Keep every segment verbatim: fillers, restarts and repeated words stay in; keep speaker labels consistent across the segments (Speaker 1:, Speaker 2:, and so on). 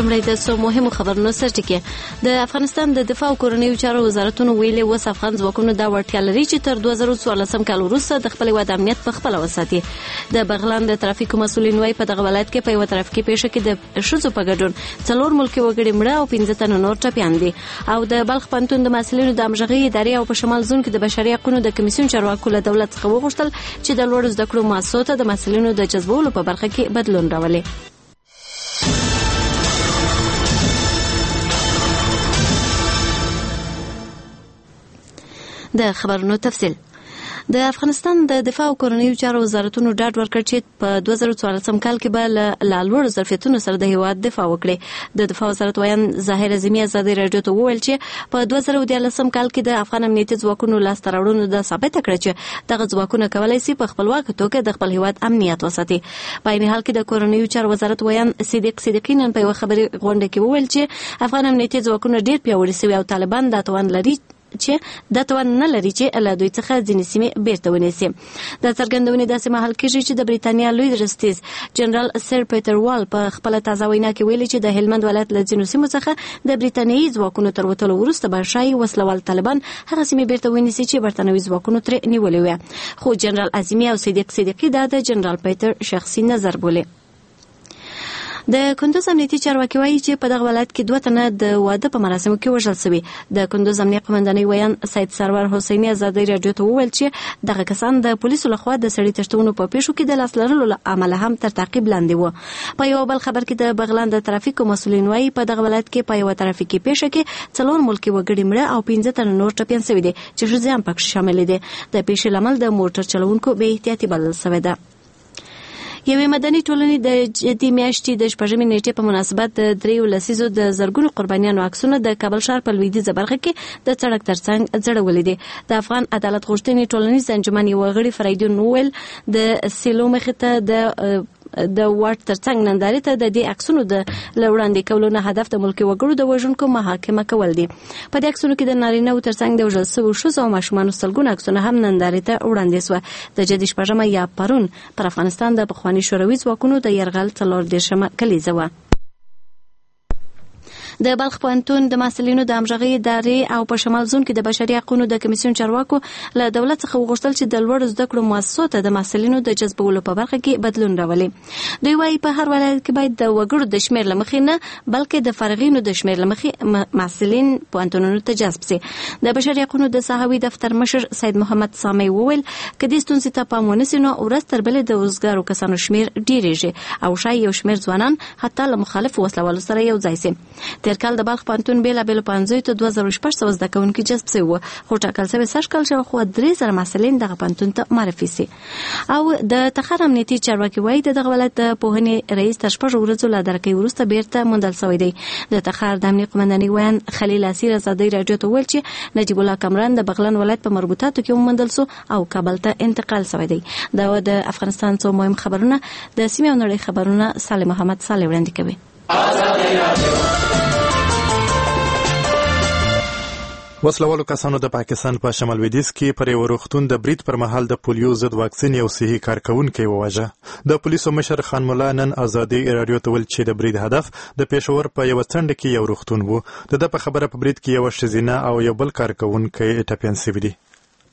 Speaker 1: لومړی د څو مهمو خبرونو سرټکي. د افغانستان د دفاع او کورنیو چارو وزارتونو ویلي اوس افغان ځواکونو دا وړتیا لري چې تر دوه زره څوارلسم کال وروسته د خپل هېواد امنیت په خپله وساتي. د بغلان د ترافیکو مسؤلین وایي په دغه ولایت کې په یوه ترافیکي پیښه کې د ښځو په ګډون څلور ملکي وګړي مړه او پنځه تنه نور ټپیان دي. او د بلخ پوهنتون د محصلینو د همغږۍ ادارې او په شمال زون کې د بشري حقوقو د کمیسیون چارواکو له دولت څخه وغوښتل چې د لوړو زده کړو مؤسسو ته د محصلینو د جذبولو په برخه کې بدلون راولي. د خبرونو تفصیل. د افغانستان د دفاع او کورنیو چارو وزارتونو ډاډ ورکړ چې په دوه زره څوارلسم کال کې به له لوړو ظرفیتونو سره د هېواد دفاع وکړي. د دفاع وزارت ویان ظاهر اعظمي ازادي راډیو ته وویل چې په دوه زره دیارلسم کال کې د افغان امنیتي ځواکونو لاسته راوړنو دا ثابته کړه چې دغه ځواکونه کولی شي په خپلواکه توګه د خپل هېواد امنیت وساتي. په عین حال کې د کورنیو چارو وزارت ویان صدیق صدیقي نن په یوه خبري غونډه کې وویل چې افغان امنیتي ځواکونه ډېر پیاوړي شوي او طالبان دا توان لري چې دا توان نه لري چې له دوی څخه ځینې سیمې بیرته ونیسي. دا څرګندونې داسې مهال کېږي چې د بریتانیا لوی درستیز جنرال سر پیټر وال په خپله تازه وینا کې ویلي چې د هلمند ولایت له ځینو سیمو څخه د بریتانیایي ځواکونو تر وتلو وروسته به ښایي وسلوال طالبان هغه سیمې بیرته ونیسي چې برتانوي ځواکونو ترې نیولې وې. خو جنرال اعظمي او صدیق صدیقي دا د جنرال پیټر شخصي نظر بولي. د کندوز امنیتي چارواکي وایي چې په دغه ولایت کې دوه تنه د واده په مراسمو کې وژل شوي. د کندوز امنیه قومندانۍ ویان سید سرور حسیني ازادي راډیو ته وویل چې دغه کسان د پولیسو لخوا د سړي تښتونو په پیښو کې د لاس لرلو له امله هم تر تعقیب لاندې وو. په یو بل خبر کې د بغلان د ترافیکو مسؤلین وایي په دغه ولایت کې په یوه ترافیکي پیښه کې څلور ملکي وګړي مړه او پنځه تنه نور ټپیان شوي دي چې ښځې هم پکې شاملې دي. د پیښې له امله د موټر چلوونکو بې احتیاطي بلل شوې ده. یوې مدني ټولنې د جدي میاشتې د شپږمې نیټې په مناسبت د دریو لسیزو د زرګونو قربانیانو عکسونه د کابل ښار په لویدیځه برخه کې د سړک ترڅنګ ځړولي دي. د افغان عدالت غوښتنې ټولنیز انجمن یوه غړي فریدون وویل د سیلو مخې ته د د واټ ترڅنګ نندارې ته د دې عکسونو د وړاندې کولو نه هدف د ملکي وګړو د وژونکو محاکمه کول دي. په دې عکسونو کې د نارینه‌وو ترڅنګ د وژل شویو ښځو او ماشومانو سلګونه عکسونه هم نندارې ته وړاندې سوه. د جدي شپږمه یا پرون پر افغانستان د پخواني شوروي ځواکونو د یرغل څلور دېرشمه کلیزه وه. د بلخ پوهنتون د محصلینو د همغږۍ ادارې او په شمال زون کې د بشري حقوقو د کمیسیون چارواکو له دولت څخه وغوښتل چې د لوړو زده کړو مؤسسو ته د محصلینو د جذبولو په برخه کې بدلون راولي. دوی وایي په هر ولایت کې باید د وګړو د شمېر له مخې نه بلکې د فارغینو د شمېر له مخې محصلین پوهنتونونو ته جذب سي. د بشري حقوقو د ساحوي دفتر مشر سید محمد سامي وویل که دې ستونزې ته پام ونه سي نو ورځ تر بلې د وزګارو کسانو شمېر ډېرېږي او ښایي یو شمېر ځوانان حتی له مخالفو وسلوالو سره یو ځای سي. تېر کال د بلخ پوهنتون بېلابېلو پوهنځیو ته دوه زره شپږ سوه زده کوونکي جذب شوي وو، خو ټاکل شوی سږ کال شاوخوا درې زره محصلین دغه پوهنتون ته معرفي سي. او د تخار امنیتي چارواکي وایي د دغه ولایت د پوهنې رئیس تر شپږو ورځو له درکې وروسته بیرته موندل شوی دی. د تخار د امنیې قومندانۍ ویان خلیل اسیر ازادي راډیو ته وویل چې نجیب الله کامران د بغلان ولایت په مربوطاتو کې وموندل سو او کابل ته انتقال شوی دی. دا د افغانستان څو مهم خبرونه د سیمې او نړۍ خبرونه صالح محمد صالح وړاندې کوي.
Speaker 2: وسلوالو کسانو د پاکستان په شمال لویدیځ کې پر یو روغتون د برید پر مهال د پولیو ضد واکسین یو صحي کارکونکی وواژه. د پولیسو مشر خان مولا نن ازادي راډیو ته ویل چې د برید هدف د پېښور په یوه څنډه کې یو روغتون و. د ده په خبره په برید کې یوه ښځینه او یو بل کارکونکی ټپیان شوي دي.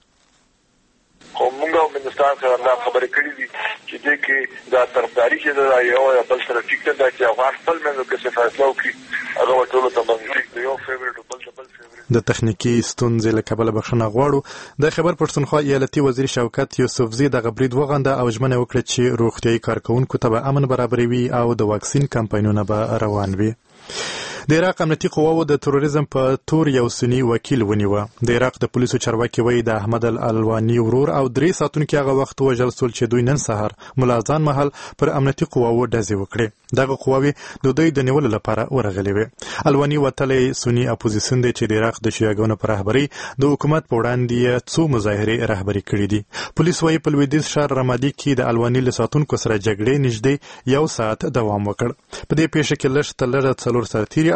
Speaker 3: موږ هم هندوستان سره دا خبرې کړې دي چې دې کې دا طرفداري چې ده یو یا بل سره ټیک ده چې افغان خپل منځو کې څه فیصله وکړي هغه ټولو ته منظور د یو فیورټ بل د بل فیورټ.
Speaker 2: د تخنیکی ستونزې له کبله بخښنه غواړو. د خیبر پښتونخوا ایالتي وزیر شوکت یوسفزي دغه برید وغنده او ژمنه وکړه چې روغتیايي کارکوونکو ته به امن برابروي او د واکسین کمپاینونه به روان وي. د عراق امنیتي قواو د تروریزم په تور یو سني وکیل ونیوه. د عراق د پولیسو چارواکي وایي د احمد الالواني ورور او درې ساعتونکي هغه وخت وژل شول چې دوی نن سهار ملازان مهال پر امنیتي قواو ډزې وکړې. دغه قواوې د دوی د نیولو لپاره ورغلې وې. الواني وتلی سني اپوزیسون دی چې د عراق د شیعاګانو په رهبرۍ د حکومت په وړاندې څو مظاهرې رهبري کړي دي. پولیس وایي په لویدیځ ښار رمادي کې د الواني له ساتونکو سره جګړې نږدې یو ساعت دوام وکړ. په دې پیښه کې لږ تر لږه څلور سرتیري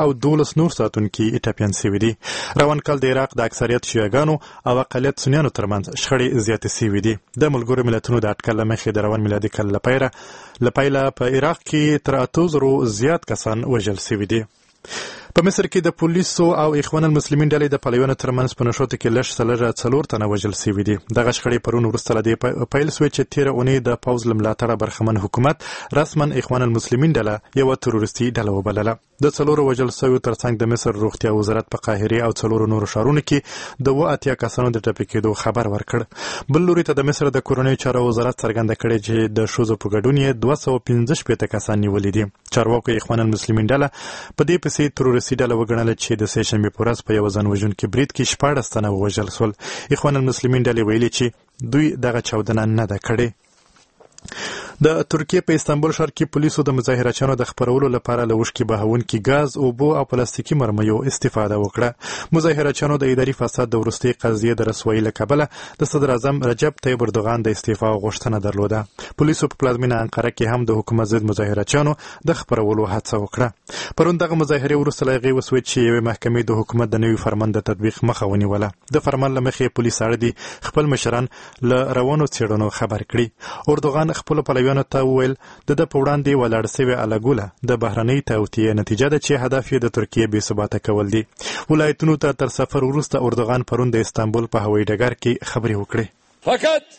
Speaker 2: او دولس نور ساتونکي ټپیان شوي دي. روان کال د عراق د اکثریت شیعهګانو او اقلیت سنیانو ترمنځ شخړې زیاتې شوي دي. د ملګرو ملتونو د اټکل له مخې د روان میلادي کال له پیله په عراق کې تر اتو زرو زیات کسان وژل شوي دي. په مصر کې د پولیسو او اخوان المسلمین ډلې د پلویانو ترمنځ په نښتو کې لږ څه لږه څلور تنه وژل شوي دي. دغه شخړې پرون وروسته له دې پیل شوې چې تېره اونۍ د پوځ له ملاتړه برخمن حکومت رسما اخوان المسلمین ډله یوه تروریستي ډله وبلله. د څلورو وژل شویو ترڅنګ د مصر روغتیا وزارت په قاهرې او څلورو نورو ښارونو کې د اووه اتیا کسانو د ټپي کېدو خبر ورکړ. بل لوري ته د مصر د کورنیو چارو وزارت څرګنده کړې چې د ښځو په ګډون یې دوه سوه پنځه شپېته کسان نیولي دي. چارواکو اخوان المسلمین ډله په دې پسې تروریستي ډله وګڼله چې د سې شنبې په ورځ په یوه ځان وژونکي برید کې شپاړس تنه ووژل شول. اخوان المسلمین ډلې ویلي چې دوی دغه چاودنه نه ده کړې. د ترکیې په استانبول ښار کې پولیسو د مظاهرچیانو د خپرولو لپاره له اوښکې بهونکي ګاز، اوبو او پلاستیکي مرمیو استفاده وکړه. مظاهرچیانو د اداري فساد د وروستۍ قضیې د رسوایي له کبله د صدر اعظم رجب طیب اردوغان د استعفا غوښتنه درلوده. پولیسو په پلازمینه انقره کې هم د حکومت ضد مظاهرچیانو د خپرولو هڅه وکړه. پرون دغه مظاهرې وروسته له هغې وسوې چې یوې محکمې د حکومت د نوي فرمان د تطبیق مخه ونیوله. د فرمان له مخې پولیس اړ دي خپل مشران له روانو څېړنو خبر کړي. اردوغان خپلو پلویانو ته وویل د ده په وړاندې ولاړ سوې الګوله د بهرنۍ توطیې نتیجه ده چې هدف یې د ترکیې بې ثباته کول دي. ولایتونو ته تر سفر وروسته اردوغان پرون د استانبول په هوایي ډګر کې خبرې وکړې.
Speaker 4: فقط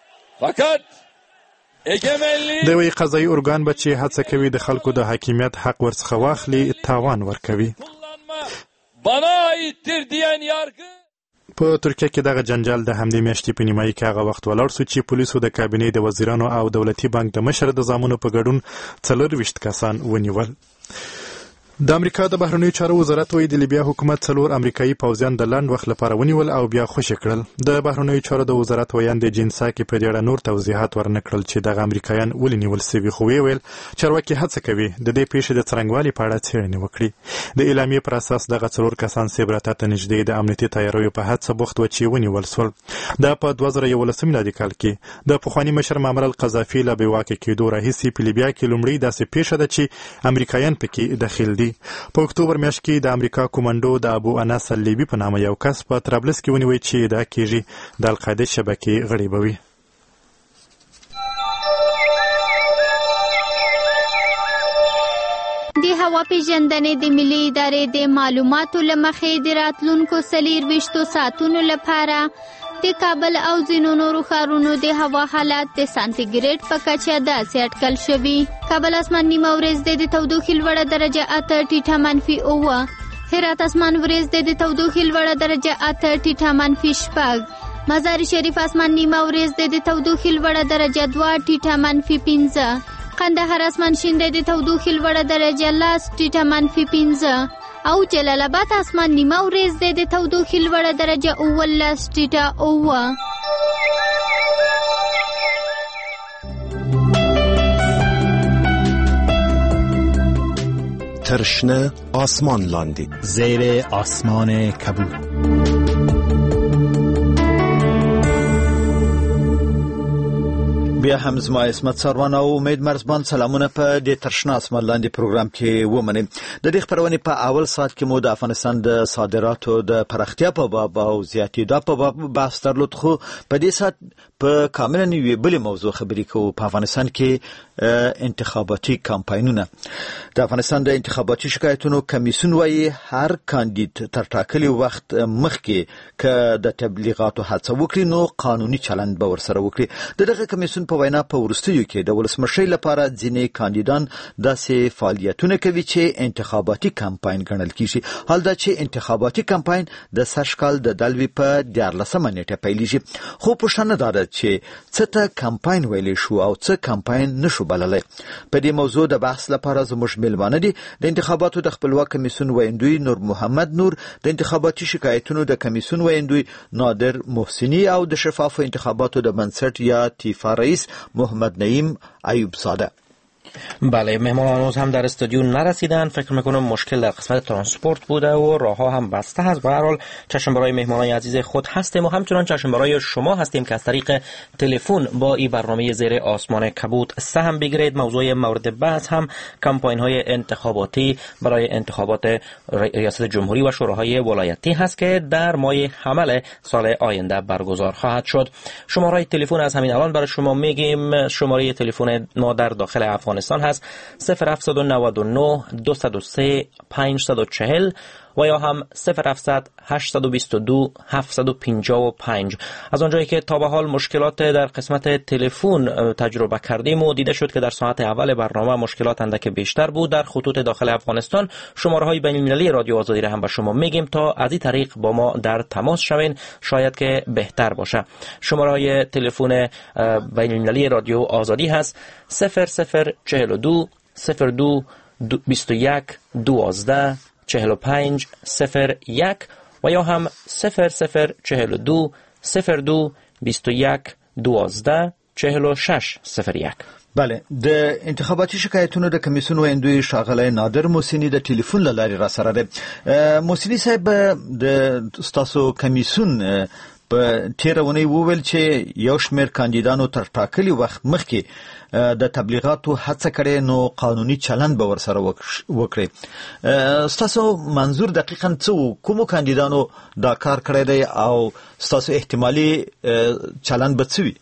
Speaker 4: فقط
Speaker 2: د یوې قضایي ارګان به چې هڅه کوي د خلکو د حاکمیت حق ورڅخه واخلي تاوان ورکوي. په ترکیه کې دغه جنجال د همدې میاشتې په نیمایي کې هغه وخت ولاړ سو چې پولیسو د کابینې د وزیرانو او دولتي بانک د مشر د زامنو په ګډون څلرویشت کسان ونیول. د امریکا د بهرنیو چارو وزارت وایي د لیبیا حکومت څلور امریکایي پوځیان د لنډ وخت لپاره ونیول او بیا خوشي کړل. د بهرنیو چارو د وزارت ویاند جنسا کې په دې اړه نور توضیحات ورنه کړل چې دغه امریکایان ولې نیول سوي، خو ویې ویل چارواکي هڅه کوي د دې پیښې د څرنګوالي په اړه څېړنې وکړي. د اعلامیې پر اساس دغه څلور کسان سبرتا ته نږدې د امنیتي تیاریو په هڅه بوخت و چې ونیول سول. دا په دوه زره یولسم میلادي کال کې د پخواني مشر معمر القذافي له بې واکه کېدو راهیسې په لیبیا کې لومړی داسې پیښه ده چې امریکایان پکې دخیل دي. په اکتوبر میاشت کې د امریکا کومنډو د ابو انس اللیبي په نامه یو کس په طرابلس کې ونیوی چې ادعا کېږي د القاعدې شبکې غړی به وي.
Speaker 5: د هوا پیژندنې د ملي ادارې د معلوماتو له مخې د راتلونکو څلېرویشتو ساعتونو لپاره د کابل او ځینو نورو ښارونو د هوا حالات د سانتیګریډ په کچه داسې اټکل شوي. کابل اسمان نیمه ورځ دی د تودوخې لوړه درجه اته ټیټه منفي اووه. هرات اسمان ورځ دی د تودوخې لوړه درجه اته ټیټه منفي شپږ. مزار شریف اسمان نیمه ورځ دی د تودوخې لوړه درجه دوه ټیټه منفي پنځه. قندهار اسمان شین دی د تودوخې لوړه درجه لس ټیټه منفي پنځه. او جلال آباد اسمان نیمه ورځ دی د تودوخې لوړه درجه اوولس ټیټه اووه.
Speaker 6: تر شنه آسمان لاندې
Speaker 7: زیر آسمان کبود. بیا هم زما اسمت سروان او امید مرزبان سلامونه په دې ترشنه اسمان لاندې پروګرام کې ومنئ. د دې خبرونې په اول ساعت کې مو د افغانستان د صادراتو د پراختیا په باب او زیاتېدا په باب بحث درلود، خو په دې ساعت په کامله نوې بلې موضوع خبرې کوو. په افغانستان کې انتخاباتي کمپاینونه. د افغانستان د انتخاباتي شکایتونو کمیسیون وایي هر کاندید تر ټاکلي وخت مخکې که د تبلیغاتو هڅه وکړي نو قانوني چلند به ورسره وکړي. د دغه کمیسیون په وینا په وروستیو کې د ولسمشرۍ لپاره ځینې کاندیدان داسې فعالیتونه کوي چې انتخاباتي کمپاین ګڼل کیږي. حال دا چې انتخاباتي کمپاین د سږ کال د دلوي په دیارلسمه نیټه پیلیږي. خو پوښتنه دا ده چې څه ته کمپاین ویلی شو او څه کمپاین نشو بللی. په دې موضوع د بحث لپاره زموږ میلمانه دي د انتخاباتو د خپلواک کمیسیون ویندوی نور محمد نور، د انتخاباتي شکایتونو د کمیسیون ویندوی نادر محسنی او د شفافو انتخاباتو د بنسټ یا تیفا رئیس محمد نعیم ایوب زاده.
Speaker 4: بله، مهمان هنوز هم در استودیو نرسیدن. فکر میکنم مشکل در قسمت ترانسپورت بوده و راه ها هم بسته هست. به هر حال چشم برای مهمانای عزیز خود هستیم و همچنان چشم برای شما هستیم که از طریق تلفن با این برنامه زیر آسمان کبود سهم بگیرید. موضوع مورد بحث هم کمپاین های انتخاباتی برای انتخابات ریاست جمهوری و شوراهای ولایتی هست که در ماه حمل سال آینده برگزار خواهد شد. شماره تلفن از همین الان برای شما میگیم. شماره تلفن ما در داخل افغانستان هست صفر هفت نه نه دو صفر سه پنج صفر چهار و یا هم صفر هفت هشت دو دو هفت پنج پنج. از اونجایی که تا به حال مشکلات در قسمت تلفن تجربه کردیم و دیده شد که در ساعت اول برنامه مشکلات اندک بیشتر بود در خطوط داخل افغانستان، شماره های بین المللی رادیو آزادی را هم به شما میگیم تا از این طریق با ما در تماس شوین، شاید که بهتر باشه. شماره های تلفن بین المللی رادیو آزادی هست صفر صفر چهل و دو صفر دو بیست و یک دوازده چهل و پنج صفر یک و یا هم صفر صفر چهل و دو صفر دو بیست و یک دوازده چهل و شش صفر یک.
Speaker 7: بله، د انتخاباتي شکایتونو د کمیسیون ویندوی ښاغلی نادر موسینی د ټلیفون له لارې را سره دی. موسینی صاحب، د ستاسو کمیسیون په تیره اونۍ وویل چې یو شمېر کاندیدانو تر ټاکلي وخت مخکې د تبلیغاتو هڅه کړې، نو قانوني چلند به ورسره وکړي. ستاسو منظور دقیقاً څه و؟ کومو کاندیدانو دا کار کړی دی او ستاسو احتمالي چلند به څه وي؟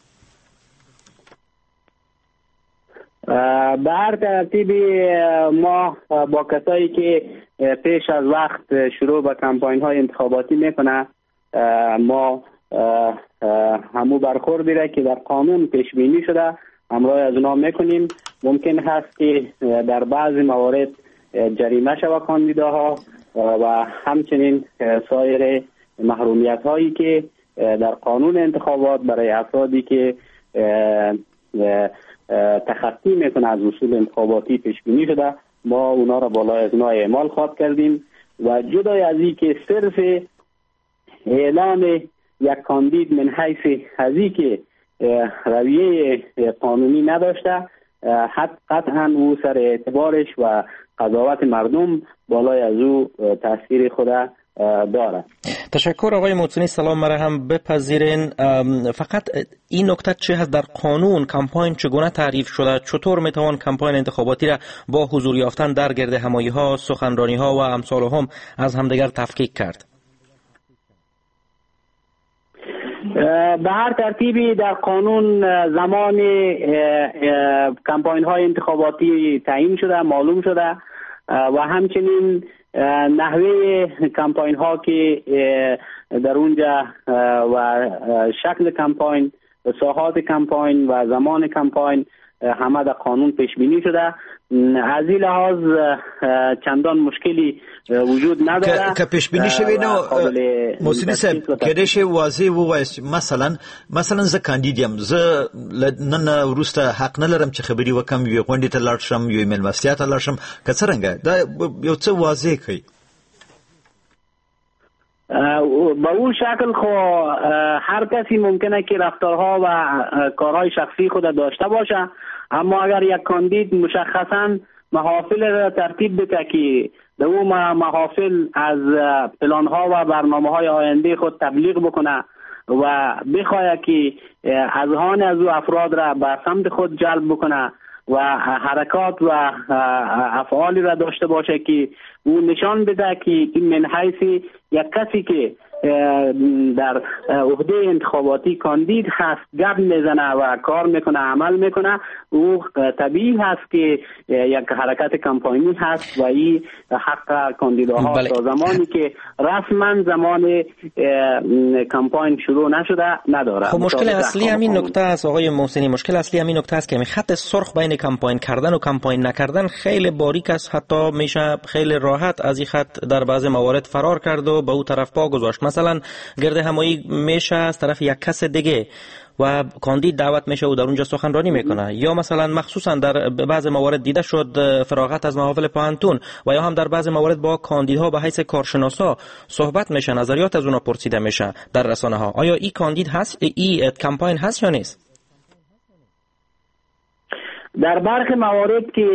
Speaker 8: به هر ترتیبی ما با کسایی که پیش از وقت شروع به کمپاین های انتخاباتی میکنه، ما همو برخوردی را که در قانون پیش بینی شده همراه از اونا میکنیم. ممکن هست که در بعضی موارد جریمه شود کاندیداها و همچنین سایر محرومیت هایی که در قانون انتخابات برای افرادی که تخطی میکنه از اصول انتخاباتی پیش بینی شده، ما اونا را بالای از اونا اعمال خواهد کردیم. و جدای از این که صرف اعلام یک کاندید من حیث ازی که رویه قانونی نداشته، حتی قطعا او سر اعتبارش و قضاوت مردم بالای از او تاثیر خود دارد.
Speaker 4: تشکر آقای موسینی. سلام مرا هم بپذیرین. فقط این نکته چه هست در قانون کمپاین چگونه تعریف شده؟ چطور میتوان کمپاین انتخاباتی را با حضور یافتن در گرد همایی ها، سخنرانی ها و امثال هم از همدیگر تفکیک کرد؟
Speaker 8: به هر ترتیبی در قانون زمان کمپاین های انتخاباتی تعیین شده، معلوم شده و همچنین نحوه کمپاین ها که در اونجا و شکل کمپاین، ساحات کمپاین و زمان کمپاین همه در قانون پیش بینی شده. از این لحاظ چندان مشکلی وجود نداره
Speaker 7: که پیش بینی شوی. نو موسینی صاحب کېدای شي واضح ووایاست، مثلا مثلا زه کاندید یم، زه نن وروسته حق نه لرم چې خبرې وکم، یوې غونډې ته لاړ شم، یوې مېلمستیا ته لاړ شم، که څرنګه دا یو څه واضح کړئ.
Speaker 8: با اون شکل خو هر کسی ممکنه که رفتارها و کارهای شخصی خود داشته باشه، اما اگر یک کاندید مشخصا محافل را ترتیب بده که در اون محافل از پلانها و برنامه‌های آینده خود تبلیغ بکنه و بخواه که اذهان از او افراد را به سمت خود جلب بکنه و حرکات و افعالی را داشته باشه که او نشان بده که این من حیث یک کسی که در عهده انتخاباتی کاندید هست گپ میزنه و کار میکنه، عمل میکنه، او طبیعی هست که یک حرکت کمپاینی هست و این حق کاندیداها
Speaker 4: بله.
Speaker 8: تا زمانی که رسما زمان کمپاین شروع نشده نداره.
Speaker 4: خب مشکل اصلی همین نکته است آقای موسینی، مشکل اصلی همین نکته است که همین خط سرخ بین کمپاین کردن و کمپاین نکردن خیلی باریک است، حتی میشه خیلی راحت از این خط در بعض موارد فرار کرد و به اون طرف پا گذاشت. مثلا گرد همایی میشه از طرف یک کس دیگه و کاندید دعوت میشه و در اونجا سخنرانی میکنه، یا مثلا مخصوصا در بعض موارد دیده شد فراغت از محافل پانتون و یا هم در بعض موارد با کاندیدها به حیث کارشناسا صحبت میشه، نظریات از اونا پرسیده میشه در رسانه ها. آیا این کاندید هست، این کمپاین هست یا نیست؟
Speaker 8: در برخی موارد که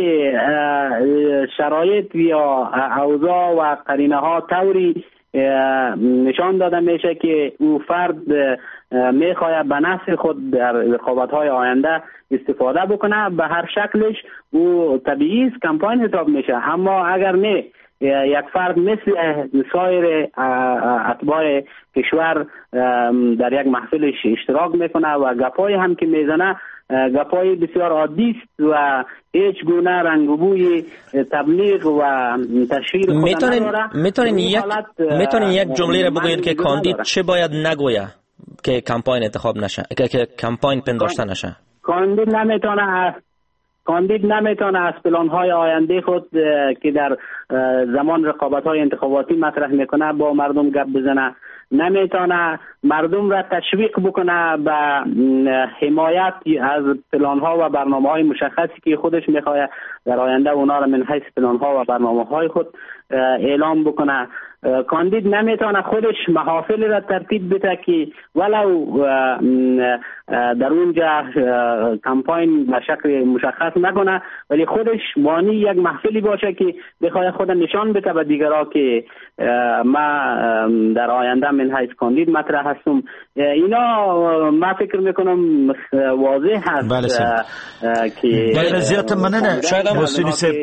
Speaker 8: شرایط یا اوضاع و قرینه ها طوری نشان داده میشه که او فرد میخواهد به نفع خود در رقابت های آینده استفاده بکنه، به هر شکلش او طبیعی است کمپاین حساب میشه. اما اگر نه یک فرد مثل سایر اتباع کشور در یک محفلش اشتراک میکنه و گپای هم که میزنه گپای بسیار عادی است و هیچ گونه رنگ و بوی تبلیغ و تشهیر خود نداره.
Speaker 4: میتونین یک میتونین یک جمله رو بگویید که کاندید چه باید نگویه که کمپاین انتخاب نشه، که که کمپاین پنداشته نشه؟
Speaker 8: کاندید نمیتونه کاندید نمیتونه از پلان‌های آینده خود که در زمان رقابت‌های انتخاباتی مطرح میکنه با مردم گپ بزنه، نمیتونه مردم را تشویق بکنه به حمایت از پلان‌ها و برنامه‌های مشخصی که خودش میخواد در آینده اونا را من حیث پلان‌ها و برنامه‌های خود اعلام بکنه. کاندید نمیتونه خودش محافل را ترتیب بده که ولو در اونجا کمپاین به شکل مشخص نکنه ولی خودش بانی یک محفلی باشه که بخواد خود نشان بده به دیگرها که ما در آینده من حیث کاندید مطرح هستم. اینا ما فکر میکنم واضح هست.
Speaker 7: بله که
Speaker 4: بله زیاد مننه. شاید هم
Speaker 7: رسولی سه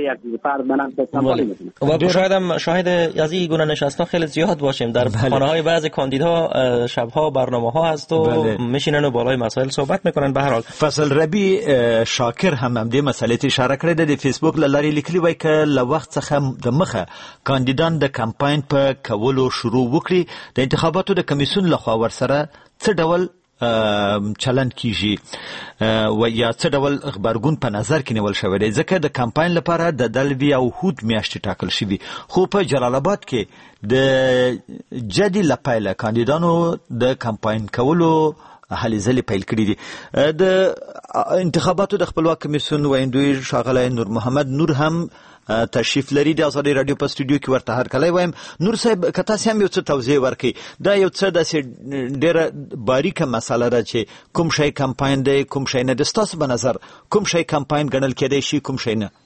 Speaker 4: و شاید هم شاهد از این گونه نشستا خیلی زیاد باشیم در خانه های بعضی کاندیدها شبها برنامه ها هست و بله. میشینن و بالای مسائل صحبت میکنن. به هر حال
Speaker 7: فصل ربی شاکر هم دې مسلې ته اشاره کړې ده. د فیسبوک لارې لیکلي وای که له وخت څخه د مخه کاندیدان د کمپاین په کولو شروع وکړي د انتخاباتو د کمیسیون لخوا ورسره څه ډول چلند کیږي و یا څه ډول خبرګون په نظر کې نیول شوی دی، ځکه د کمپاین لپاره د دلبي او هود میاشتې ټاکل شوی، خو په جلال آباد کې د جدي لپاره کاندیدانو د کمپاین کولو هلې ځلې پیل کړي دي. د انتخاباتو د خپلواک کمیسیون ویندوی ښاغلی نور محمد نور هم تشریف لري د ازادي رادیو په استودیو کې ورته هرکلی وایم. نور صاحب که تاسو هم یو څه توضیح ورکړئ، دا یو څه داسې ډېره باریکه مسله ده چې کوم شی کمپاین دی کوم شی نه دی. ستاسو په نظر کوم شی کمپاین ګڼل کېدی شي کوم شی نه؟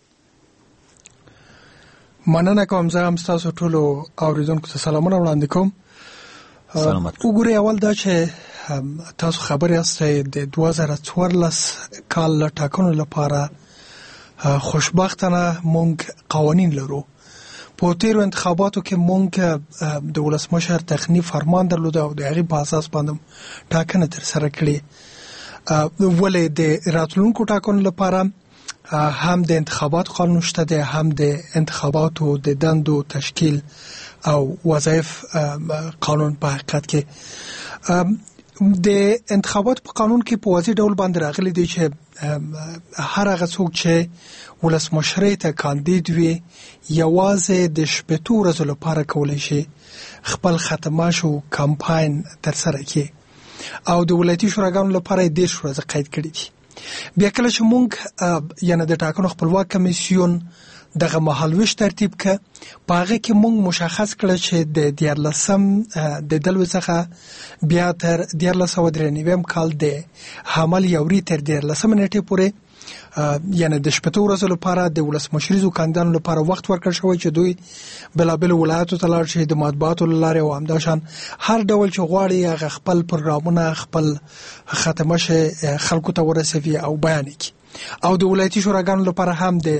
Speaker 9: مننه کوم. زه هم ستاسو ټولو اورېدونکو ته سلامونه وړاندې کوم. وګورئ، اول دا چې تاسو خبر یاستئ د دوه زره څوارلس کال له ټاکنو لپاره خوشبختانه مونږ قوانین لرو. په تیرو انتخاباتو کې مونږ د ولسمشر تخنی فرمان درلود او د هغې په اساس باندې ټاکنه ترسره کړې. ولې د راتلونکو ټاکنو لپاره هم د انتخابات قانون شته دی، هم د انتخاباتو د دندو تشکیل او وظایف قانون په حقیقت کې د انتخابات په قانون کې په واضح ډول باندې راغلي دی چې هر هغه څوک چې ولسمشرۍ ته کاندید وي یوازې د شپېتو ورځو لپاره کولی شي خپل ختمه شو کمپاین ترسره کړي او د ولایتي شوراګانو لپاره یې دېرش ورځې قید کړي دي. بیا کله چې موږ یعنې د ټاکنو خپلواک کمیسیون دغه مهالویش ترتیب که په هغه کې موږ مشخص کړه چې د دیارلسم د دلوي څخه بیا تر دیارلس سوه درې نویم کال د حمل یوري تر دیارلسم نیټې پورې یعنې د شپېتو ورځو لپاره د ولسمشریزو کاندیدانو لپاره وخت ورکړل شوی چې دوی بېلابېلو ولایاتو ته لاړ شي د مطبوعاتو له لارې او همداشان هر ډول چې غواړي هغه خپل پروګرامونه خپل ختمه شي خلکو ته ورسوي او بیان کړي. او د ولایتي شوراګانو لپاره هم د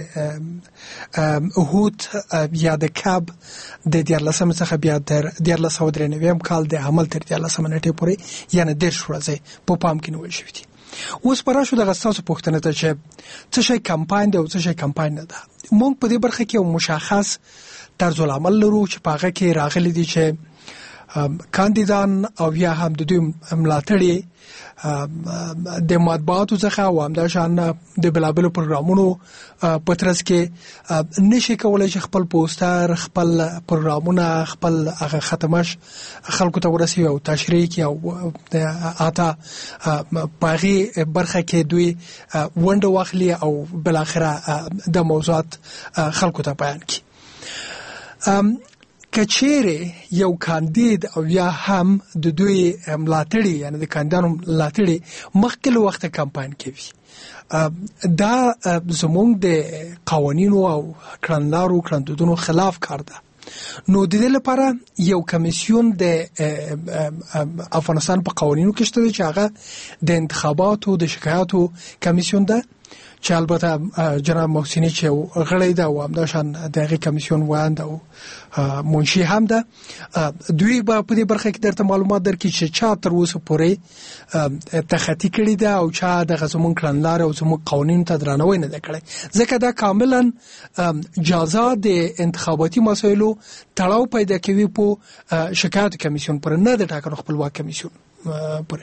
Speaker 9: هوت یا د کاب د دیارلسم څخه بیا تر دیارلس سوه درې نویم کال د عمل تر دیارلسم نیټې پورې یعنې دېرش ورځې په پام کې نیول شوي دي. اوس به راشو دغه ستاسو پوښتنې ته چې څه شی کمپاین دی او څه شی کمپاین نه ده. موږ په دې برخه کې یو مشخص طرزالعمل لرو چې په هغه کې راغلی دی چې کاندیدان او یا هم د دوی ملاتړي د مطبوعاتو څخه او همداشان د بېلابېلو پروګرامونو په ترڅ کې نشي کولی چې خپل پوسټر خپل پروګرامونه خپل هغه ختمش خلکو ته ورسوي او تشریح کړي او اته په هغې برخه کې دوی ونډه واخلي او بالاخره د موضوعات خلکو ته بیان کړي. کچېره یو کاندید او یا هم د دوی ملاتړي یعنی د کاندیدانو ملاتړي مخکې وخت کمپاین کوي دا زموږ د قوانینو او کړنلارو کړندودونو خلاف کار ده. نو د دې لپاره یو کمیسیون د افغانستان په قوانینو کې شته چې هغه د انتخاباتو د شکایاتو کمیسیون ده چې البته جناب محسنی چې غړی ده او همداشان دغه کمیسیون وایند او منشي هم ده. دوی به په دې برخه کې درته معلومات درکړي چې چا تر اوسه پورې تخطی کړی ده او چا د غزمون کړنلار او زموږ قوانینو ته درناوی نه کړی، ځکه دا کاملا جزا د انتخاباتي مسایلو تړاو پیدا کوي په شکایت کمیسیون پر نه د ټاکنو خپلواک کمیسیون پر.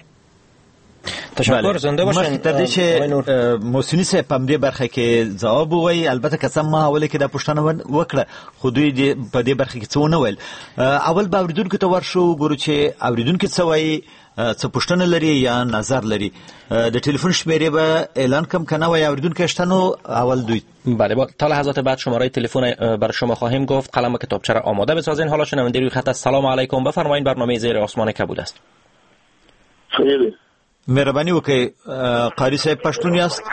Speaker 4: تشکر، زنده باشین.
Speaker 7: مخکې چې موسنی صاحب په دې برخه کې ځواب وایي، البته که سم ما اول کې د پښتنه وکړه خو دوی په دې برخه کې څه ونه ویل. اول به اوریدونکو ته ورشو ګورو چې اوریدونکو څه وایي، څه پوښتنه لري یا نظر لري. د ټلیفون شمیرې به اعلان کم کنه و یا اوریدونکو شتنو اول دوی.
Speaker 4: بله، با تا لحظات بعد شماره تلفن برای شما خواهیم گفت. قلم و کتابچه را آماده بسازین. حالا شنونده روی خط است. سلام علیکم، بفرمایید. برنامه زیر آسمان کبود است.
Speaker 10: خیلی
Speaker 7: مهربانی وکړئ. قاری صاحب پښتون یاست؟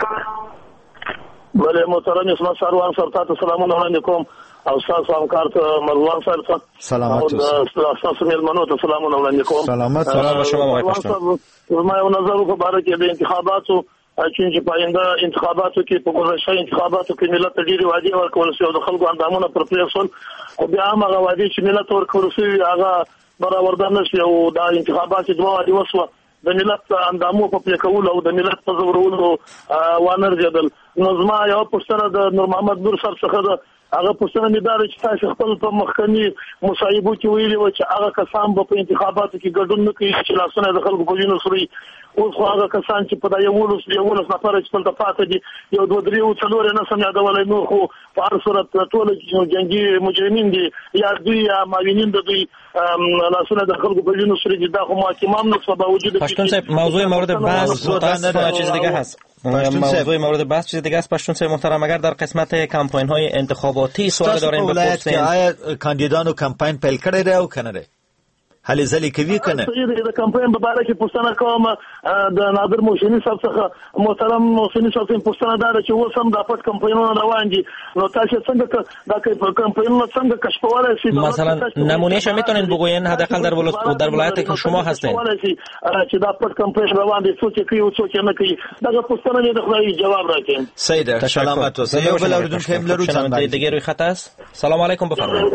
Speaker 10: بله محترم، اسمت سروان صاحب ته سلامونه وړاندې کوم او تاسو همکار ته مروان صاحب ته
Speaker 7: سلامات اوسئ.
Speaker 10: تاسو مېلمنو ته سلامونه وړاندې کوم.
Speaker 7: سلامات
Speaker 4: سلام شما آقای پښتون.
Speaker 10: ما یو نظر په باره کې د انتخاباتو چې په آینده انتخاباتو کې په ګذشته انتخاباتو کې ملت ډېری وعدې ورکول شي او د خلکو اندامونه پر پریښول، خو بیا هم هغه وعدې چې ملت ورکول شوي هغه برابر نه شي او دا انتخابات دوه وعدې وشوه د ملت اندامو په پلي کولو او د ملت په زورولو وانرځېدل. نو زما یو پوښتنه د نور محمد نور صاحب څخه ده، هغه پوښتنه مې دا ده چې تاسو خپل په مخکني مصاحبو کې ویلي وو چې هغه کسان به په انتخاباتو کې ګډون نه کوي چې لاسونه د خلکو په وینو سوري. اوس خو هغه کسان چې په دا یولس یولس نفره چې دلته پاتې دي یو دوه درې او څلور نه سم یادولی، نور خو په هر صورت ټول جنګي مجرمین دي یا دوی یا معاونین د دوی لاسونه د خلکو په وینو سوري دي. دا خو محاکمان نه څه با وجود
Speaker 4: پښتون صاحب موضوع مورد بحث متأسفانه چیز دیگه هست. موضوع مورد بحث چیز دیگه است. پښتون صاحب محترم، اگر در قسمت کمپاین های انتخاباتی سوال داریم بپرسیم
Speaker 7: که آیا کاندیدانو کمپاین پیل کړی دی او کنه دی، هلې ځلې کوي کنه؟
Speaker 10: د کمپاین په اړه کې پوښتنه کوم د نادر موسنی صاحب څخه. محترم موسنی صاحب پوښتنه دا ده چې اوس هم د پټ کمپاینونه روان دي، نو تاسو څنګه دا کمپاینونه څنګه کشفوالای شئ؟
Speaker 4: مثلا نمونهش میتونین بگوین حداقل در ول... در ولایتی که شما هستین
Speaker 10: چې دا پټ کمپاین روان دي، څوک کوي او څوک نه کوي. دا پوښتنه دې د خدای جواب راکړي.
Speaker 7: سید سلامت اوسئ. یو بل اوریدونکو هم لرو
Speaker 4: چند دیگه روی خط است. سلام علیکم، بفرمایید.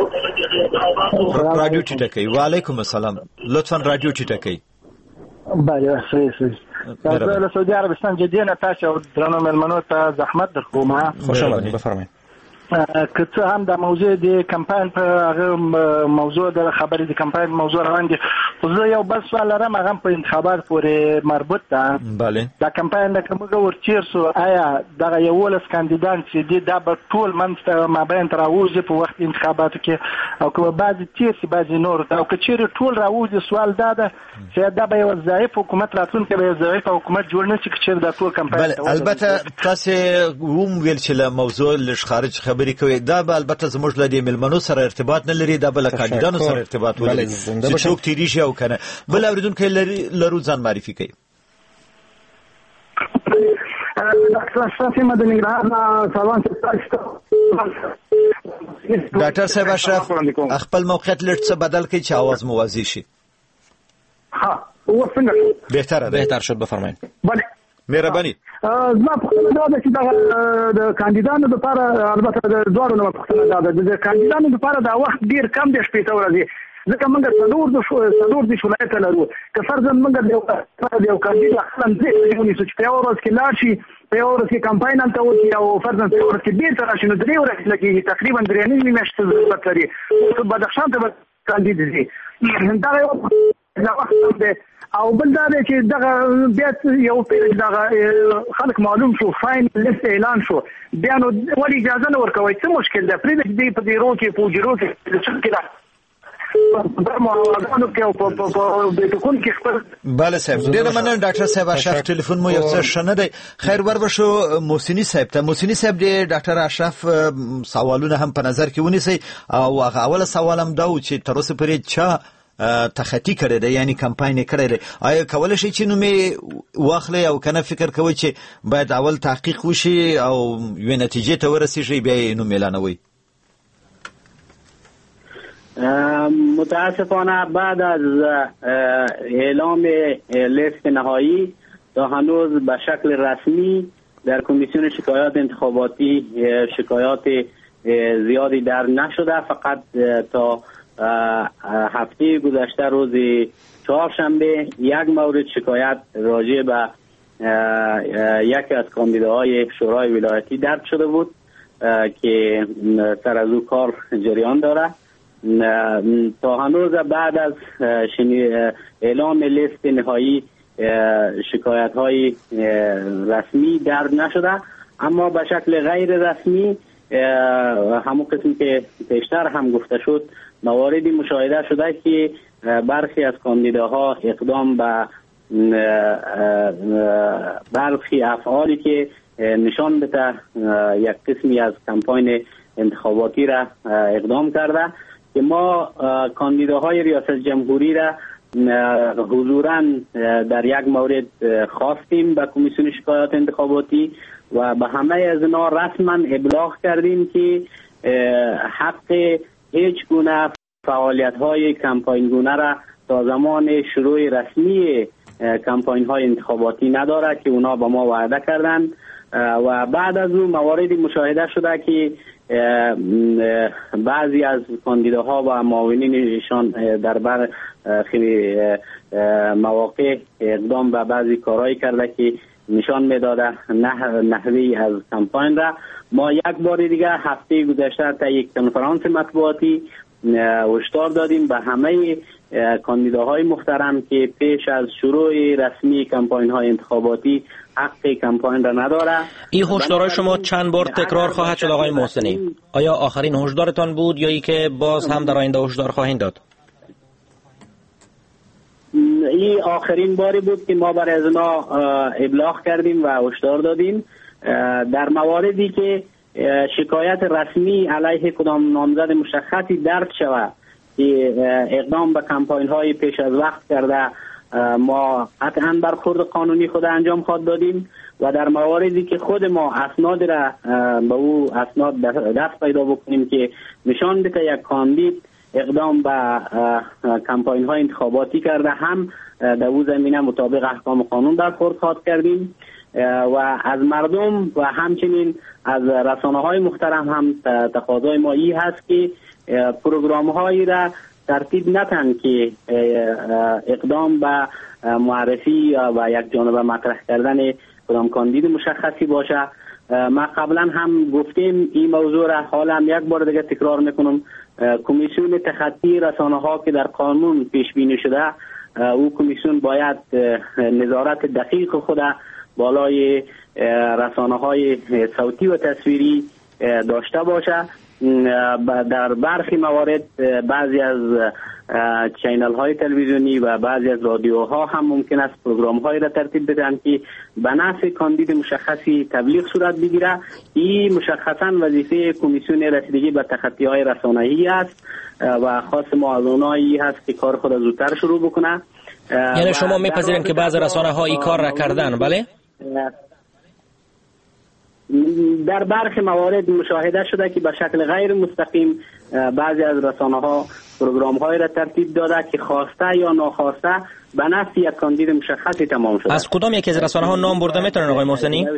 Speaker 7: رادیو ټیټکئ. وعلیکم السلام، لطفا رادیو ټیټکئ.
Speaker 11: بله صحیح صحیح. تاسو له سعودي عربستان جدي نه تاسو درنو مېلمنو ته زحمت درکوم.
Speaker 4: خوش آمدید، بفرمایید.
Speaker 11: که څه هم د موضوع د کمپاین په هغه موضوع د خبرې د کمپاین موضوع روان دي، خو زه یو بل سوال لرم، هغه په انتخابات پورې مربوط ده.
Speaker 7: بله
Speaker 11: دا کمپاین د کومه ورچیر سو، آیا دغه یولس کاندیدان چې دي دا به ټول منځ ته مابین ته راوځي په وخت انتخاباتو کې او که بعضې تیر شي بعضې نور، او که چیرې ټول راوځي، سوال دا ده چې دا به یو ضعیف حکومت راتلونکی به یو ضعیف حکومت جوړ نه شي که چیرې دا ټول کمپاین.
Speaker 7: بله البته تاسو هم ویل چې له موضوع لږ خارج خبرې کوي، دا به البته زموږ له دې مېلمنو سره ارتباط نه لري، دا به له کاندیدانو سره ارتباط ولري چې څوک تیری شي او کنه. بل اوریدونکو لرو ځان معرفي کوي. ډاکټر صاحب اشرف خپل موقعیت لږ څه بدل کړئ چې आवाज مو واضح شي.
Speaker 12: ها هو څنګه
Speaker 7: بهتره
Speaker 4: بهتر شد، بفرمایید.
Speaker 12: بله
Speaker 7: مهرباني.
Speaker 12: زما پوښتنه دا ده چې د کاندیدانو لپاره، البته د دواړو نه پوښتنه دا ده، د کاندیدانو لپاره دا وخت ډیر کم دی، شپږ ورځې، ځکه موږ څلور د څلور د ولایت لرو. که فرضاً موږ د یو کاندید خپل ځای ونیسو چې په یو ورځ کې لاړ شي، په یو ورځ کې کمپاین هلته وکړي او فرضاً په یو ورځ کې بېرته راشي، نو درې ورځې لګېږي، تقریبا درې نیم میاشتې ضرورت لري. بدخشان ته به کاندید ځي، دغه یو وخت دی. او بل دا دی چې دغه بیا یو پیل دغه خلک معلوم شو، فاین لیست اعلان شو، بیا نو ولې اجازه نه ورکوي؟ څه مشکل ده؟ پرېږده چې دی په دیرو کې په حجرو کې څه کې په معاونتونو کې او په بیتکون کې خپل.
Speaker 7: بله صاحب ډیره مننه ډاکټر صاحب. اشرف ټلیفون مو یو څه شنه دی. خیر وربشو محسنی صاحب ته. محسنی صاحب د ډاکټر اشرف سوالونه هم په نظر کې ونیسئ او هغه اوله سوال هم دا و چې تر اوسه پورې چا تخطی کړی دی یعنی کمپاین کړی دی. آیا کولای شي چې نومې واخلئ او کنه فکر کوئ چې باید اول تحقیق وشي او یوې نتیجې ته ورسیږي بیا یې نوم اعلانوئ؟
Speaker 8: متاسفانه بعد از اعلام لیست نهایی تا هنوز به شکل رسمی در کمیسیون شکایات انتخاباتی شکایات زیادی در نشده. فقط تا هفته گذشته روز چهارشنبه یک مورد شکایت راجع به یکی از کاندیداهای شورای ولایتی درج شده بود که سر از او کار جریان داره. تا هنوز بعد از اعلام لیست نهایی شکایت های رسمی درج نشده، اما به شکل غیر رسمی همون قسمی که پیشتر هم گفته شد مواردی مشاهده شده که برخی از کاندیداها اقدام به برخی افعالی که نشان بده یک قسمی از کمپاین انتخاباتی را اقدام کرده که ما کاندیداهای ریاست جمهوری را حضوراً در یک مورد خواستیم به کمیسیون شکایات انتخاباتی و به همه از اینا رسما ابلاغ کردیم که حق هیچ گونه فعالیت های کمپاین گونه را تا زمان شروع رسمی کمپاین های انتخاباتی نداره که اونا به ما وعده کردند و بعد از اون مواردی مشاهده شده که بعضی از کاندیداها و معاونینشان در برخی مواقع اقدام به بعضی کارهایی کرده که نشان میداده نحوی از کمپاین را. ما یک بار دیگه هفته گذشته تا یک کنفرانس مطبوعاتی هشدار دادیم به همه کاندیداهای محترم که پیش از شروع رسمی کمپاین های انتخاباتی حق کمپاین را نداره.
Speaker 4: این هشدارهای شما چند بار تکرار خواهد شد آقای محسنی؟ آیا آخرین هشدارتان بود یا ای که باز هم در آینده هشدار خواهید داد؟
Speaker 8: این آخرین باری بود که ما برای از ما ابلاغ کردیم و هشدار دادیم در مواردی که شکایت رسمی علیه کدام نامزد مشخصی درج شود که اقدام به کمپاین های پیش از وقت کرده ما قطعا برخورد قانونی خود انجام خواهد دادیم و در مواردی که خود ما اسناد را به او اسناد دست پیدا بکنیم که نشان بده یک کاندید اقدام به کمپاین های انتخاباتی کرده هم در او زمینه مطابق احکام قانون برخورد خواهد کردیم و از مردم و همچنین از رسانه های محترم هم تقاضای ما این هست که پروگرام هایی را ترتیب نتن که اقدام به معرفی و یک جانبه مطرح کردن کدام کاندید مشخصی باشه. ما قبلا هم گفتیم این موضوع را، حالا هم یک بار دیگه تکرار میکنم، کمیسیون تخطی رسانه ها که در قانون پیش بینی شده او کمیسیون باید نظارت دقیق خود بالای رسانه های صوتی و تصویری داشته باشه. در برخی موارد بعضی از چینل های تلویزیونی و بعضی از رادیوها هم ممکن است پروگرام های را ترتیب بدن که به نفع کاندید مشخصی تبلیغ صورت بگیره. این مشخصا وظیفه کمیسیون رسیدگی به تخطی های رسانه‌ای است و خاص ما از اونایی هست که کار خود زودتر شروع بکنه.
Speaker 4: یعنی شما میپذیرین که بعضی رسانه ها این کار را کردن؟ بله؟
Speaker 8: در برخی موارد مشاهده شده که به شکل غیر مستقیم بعضی از رسانه ها پروگرام های را ترتیب داده که خواسته یا ناخواسته به نفع یک کاندید مشخصی تمام شده.
Speaker 4: از کدام یکی از رسانه ها نام برده میتونن آقای محسنی؟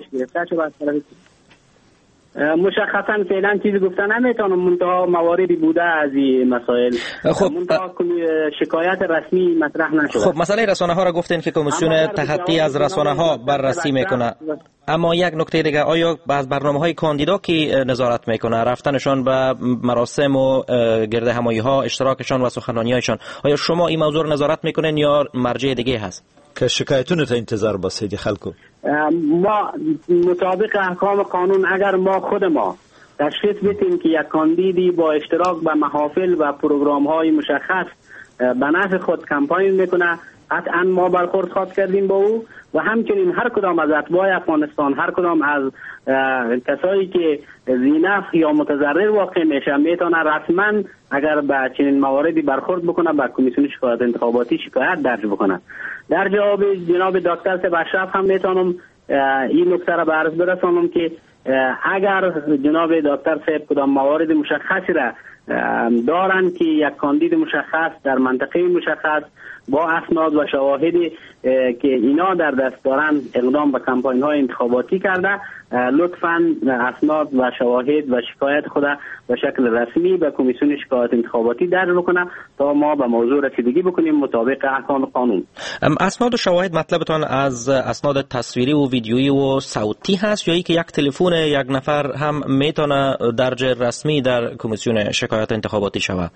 Speaker 8: مشخصا فعلا چیزی گفته نمیتونم، منتها مواردی بوده از این مسائل.
Speaker 4: خب
Speaker 8: منتها شکایت رسمی مطرح نشده.
Speaker 4: خب مسئله رسانه ها را گفتین که کمیسیون تخطی از رسانه ها بررسی میکنه، اما یک نکته دیگه، آیا از برنامه های کاندیدا که نظارت میکنه، رفتنشان به مراسم و گرد همایی ها، اشتراکشان و سخنرانی هایشان، آیا شما این موضوع رضایت میکنین یا مرجع دیگه هست
Speaker 7: که شکایتونه تا انتظار باسید خلکو؟
Speaker 8: ما مطابق احکام قانون اگر ما خود ما تشخیص بدیم که یک کاندیدی با اشتراک به محافل و پروگرام های مشخص به نفع خود کمپاین میکنه، قطعا ما برخورد خواهد کردیم با او و همچنین هر کدام از اتباع افغانستان، هر کدام از کسایی که ذینفع یا متضرر واقع میشه میتونه رسما اگر به چنین مواردی برخورد بکنه به کمیسیون شکایت انتخاباتی شکایت درج بکنه. در جواب جناب دکتر صاحب اشرف هم میتونم این نکته را به عرض برسانم که اگر جناب دکتر صاحب کدام موارد مشخصی را دارن که یک کاندید مشخص در منطقه مشخص با اسناد و شواهدی که اینا در دست دارن اقدام به کمپاین های انتخاباتی کرده، لطفاً اسناد و شواهد و شکایت خود به شکل رسمی به کمیسیون شکایت انتخاباتی درج بکنه تا ما به موضوع رسیدگی بکنیم مطابق احکام قانون.
Speaker 4: اسناد و شواهد مطلبتان از اسناد تصویری و ویدیویی و صوتی هست یا ای که یک تلفن یک نفر هم میتونه درج رسمی در کمیسیون شکایت انتخاباتی شود؟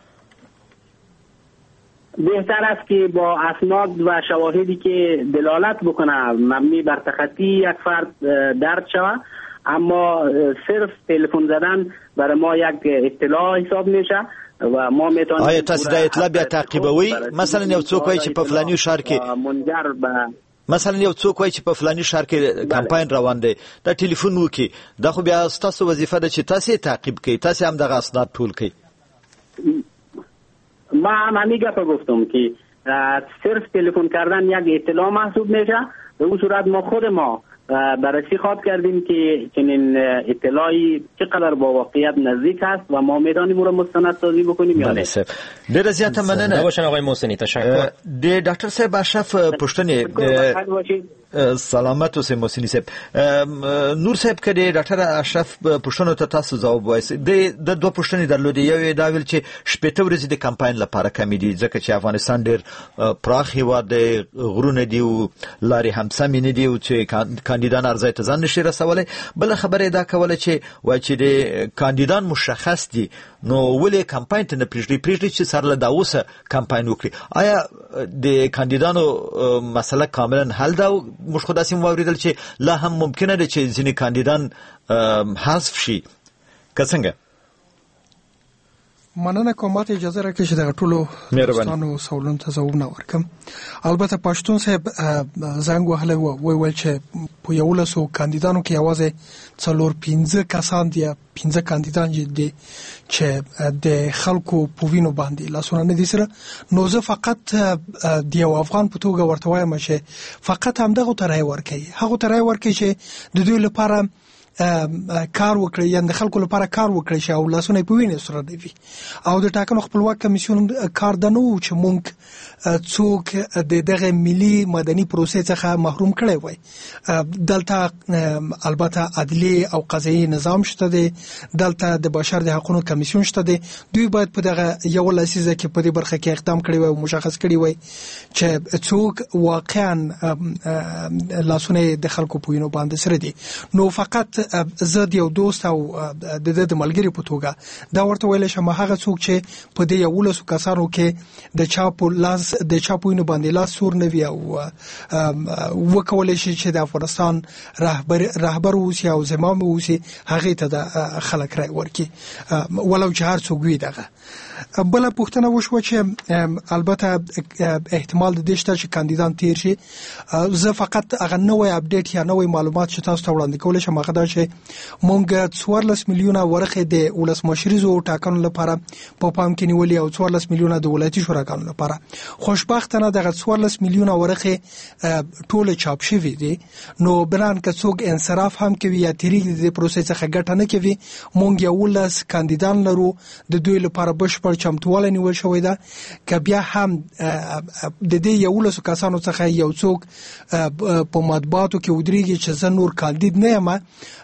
Speaker 8: بهتر است که با اسناد و شواهدی که دلالت بکنه مبنی بر تخطی یک فرد درد شود، اما صرف تلفن زدن برای ما یک اطلاع حساب میشه و ما میتونیم
Speaker 7: آیا تاسو د اطلاع بیا تعقیبوي؟ مثلا یو څوک وایي چې په فلاني ښار کې
Speaker 8: منجر به
Speaker 7: مثلا یو څوک وایي چې په فلاني ښار کې کمپاین روان دی، دا ټلیفون وکي، دا خو بیا تاسو وظیفه ده چې تاسو تعقیب کړئ، تاسو هم دغه اسناد ټول کړئ.
Speaker 8: ما هم همین گپ گفتم که صرف تلفن کردن یک اطلاع محسوب میشه. به اون صورت ما خود ما بررسی خواهد کردیم که چنین اطلاعی چقدر با واقعیت نزدیک است و ما میدانیم او را مستند سازی بکنیم یا نه.
Speaker 7: ډیره زیاته مننه.
Speaker 4: نباشن آقای محسنی، تشکر.
Speaker 7: د ډاکټر صاحب اشرف پښتنې سلامت اوسئ محسنی صاحب. نور صاحب کړي ډاکټر اشرف پښتنو ته تاسو ځواب وایي. د دوه پښتنې درلودي، یو دا ویل چې شپږ ورځې د کمپاین لپاره کمی دي ځکه چې افغانستان ډیر پراخ هیواد دی، غرونه دي او لارې هم سمې نه دي او چې کاندیدان ارزای ته ځان نشي رسولای. بل خبره دا کوله چې وای چې د کاندیدان مشخص دي، نو ولې کمپاین ته نه پریږدي پریږدي چې سره له دا اوسه کمپاین وکړي؟ آیا د کاندیدانو مسله کاملا حل ده؟ موږ خو داسې واوریدل چې لا هم ممکنه ده چې ځینې کاندیدان حذف شي، که څنګه؟
Speaker 9: مننه کوم، ماته اجازه راکړئ چې دغه ټولو دوستانو سوالونو ته ځوابونه ورکړم. البته پښتون صاحب زنګ وهلی و ویل چې په یولسو کاندیدانو کې یوازې څلور پنځه کسان دي، پنځه کاندیدان دي چې د خلکو په وینو باندې لاسونه نه دي سره. نو زه فقط د یو افغان په توګه ورته وایم چې فقط همدغه ته رای ورکړي، هغه ته رای ورکړي چې د دوی لپاره کار وکړي، یعنې د خلکو لپاره کار وکړي چې او لاسونه په وینې سره دی وي. او د ټاکنو خپلواک کمیسیون کار دا نه و چې مونږ څوک د دغه ملي مدني پروسې څخه محروم کړی وای. دلته البته عدلي او قضایي نظام شته دی، دلته د بشر د حقوقو کمیسیون شته دی. دوی باید په دغه یو لسیزه کې په دې برخه کې اقدام کړی وای او مشخص کړی وای چې څوک واقعا لاسونه د خلکو په وینو باندې سره دي. نو فقط زه د یو دوست او د د ملګری په توګه دا ورته ویل شم هغه څوک چې په دې یولسو کسانو کې د چاپو لاس د چاپوینو باندې لاس سور نه وي او وکولای شي چې د افغانستان رهبر رهبر اوسي او زمام اوسي، هغه ته د خلک رای ورکي ولو چې هر څوک وي. دغه بل پوښتنه وشو چې البته احتمال د دې شته چې کاندیدان تیر شي. زه فقط هغه نوې اپډیټ یا نوې معلومات چې تاسو ته وړاندې کول شم هغه دا چې مونږ څوارلس میلیونه ورقې د ولسمشریزو ټاکنو لپاره په پام کې نیولې او څوارلس میلیونه د ولایتي شوراګانو لپاره. خوشبختانه دغه څوارلس میلیونه ورقې ټول چاپ شوي دي. نو بلان که څوک انصراف هم کوي یا تیریږي د پروسې څخه ګټه نه کوي، مونږ یولس کاندیدان لرو، د دوی لپاره بشپړ چمتووالی نیول شوی ده. که بیا هم د دې یولسو کسانو څخه یو څوک په مطبوعاتو کې ودرېږي چې زه نور کاندید نه یم،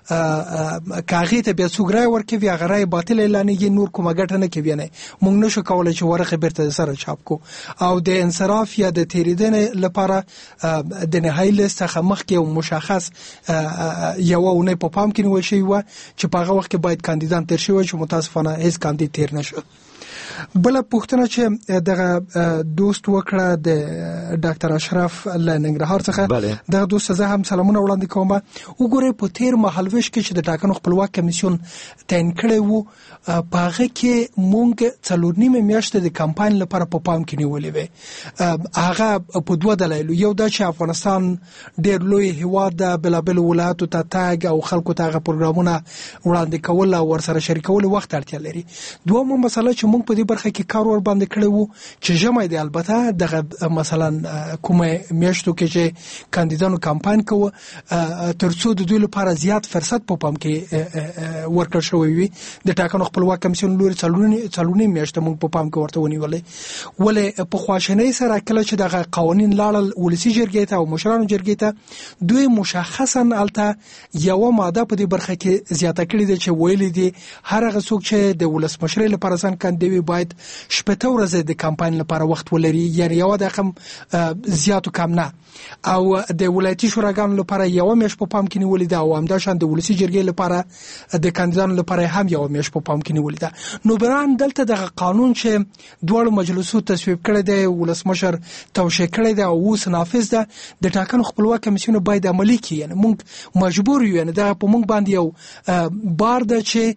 Speaker 9: که هغې ته بیا څوک رای ورکوي هغه رای باطل اعلانېږي، نور کومه ګټه نه کوي. نه موږ نشو کولی چې ورقې بیرته د سره چاپ کو او د انصراف یا د تیریدنې لپاره د نهایي لیست څخه مخکې یو مشخص یوه اونۍ په پام کې نیول شوي وه چې په هغه وخت کې باید کاندیدان تیر شوي چې متاسفانه هیڅ کاندید تیر نه شو. بل پوښتنه چې دغه دوست وکړه د ډاکټر اشرف لنګرهار څخه دغه دوست زه هم سلامونه وړاندې کوم. وګوره په تیر مهالويش کې چې د ټاکنو خپلواک کمیسیون تعین کړی وو په هغه کې مونږ څلور نیمه میاشتې د کمپاین لپاره په پام کې نیولې وې. هغه په دوه دلایلو، یو دا چې افغانستان ډېر لوی هیواد ده، بلابل ولایتو ته تاګ او خلکو ته هغه پروګرامونه وړاندې کول او ورسره شریکول وخت اړتیا لري. دومره مسله چې مونږ په دې برخه کې کار ور باندې کړی وو چې ژمه دی البته دغه مثلا کومه میاشتو کې چې کاندیدانو کمپاین کوي ترڅو د دوی لپاره زیات فرصت په پام کې ورکړ شوی وي. د ټاکنو خپلواک کمیسیون لوري څلورنی میاشته مونږ په پام کې ورته ونیولې، ولې په خواشنۍ سره کله چې دغه قوانین لاړل ولسی جرګې ته او مشرانو جرګې ته دوی مشخصا الته یو ماده په دې برخه کې زیاته کړې ده چې ویلي دي هر هغه څوک چې د ولسمشر لپاره ځان کاندیدوي باید شپږ ورځې د کمپاین لپاره وخت ولري، یعنی یو د رقم زیاتو کم نه، او د ولایتي شوراګانو لپاره یو میاشت په پام کې نیولې ده او همداشان د ولسی جرګې لپاره د کاندیدانو لپاره هم یو میاشت په پام کې نیولې ده. نو بران دلته د قانون چې دوه مجلسو تصویب کړی دی، ولسمشر توشیح کړی دی او اوس نافذ ده، د ټاکنو خپلواک کمیسیون باید عملي کړي. یعنی موږ مجبور یو، یعنی دا په موږ باندې یو بار ده چې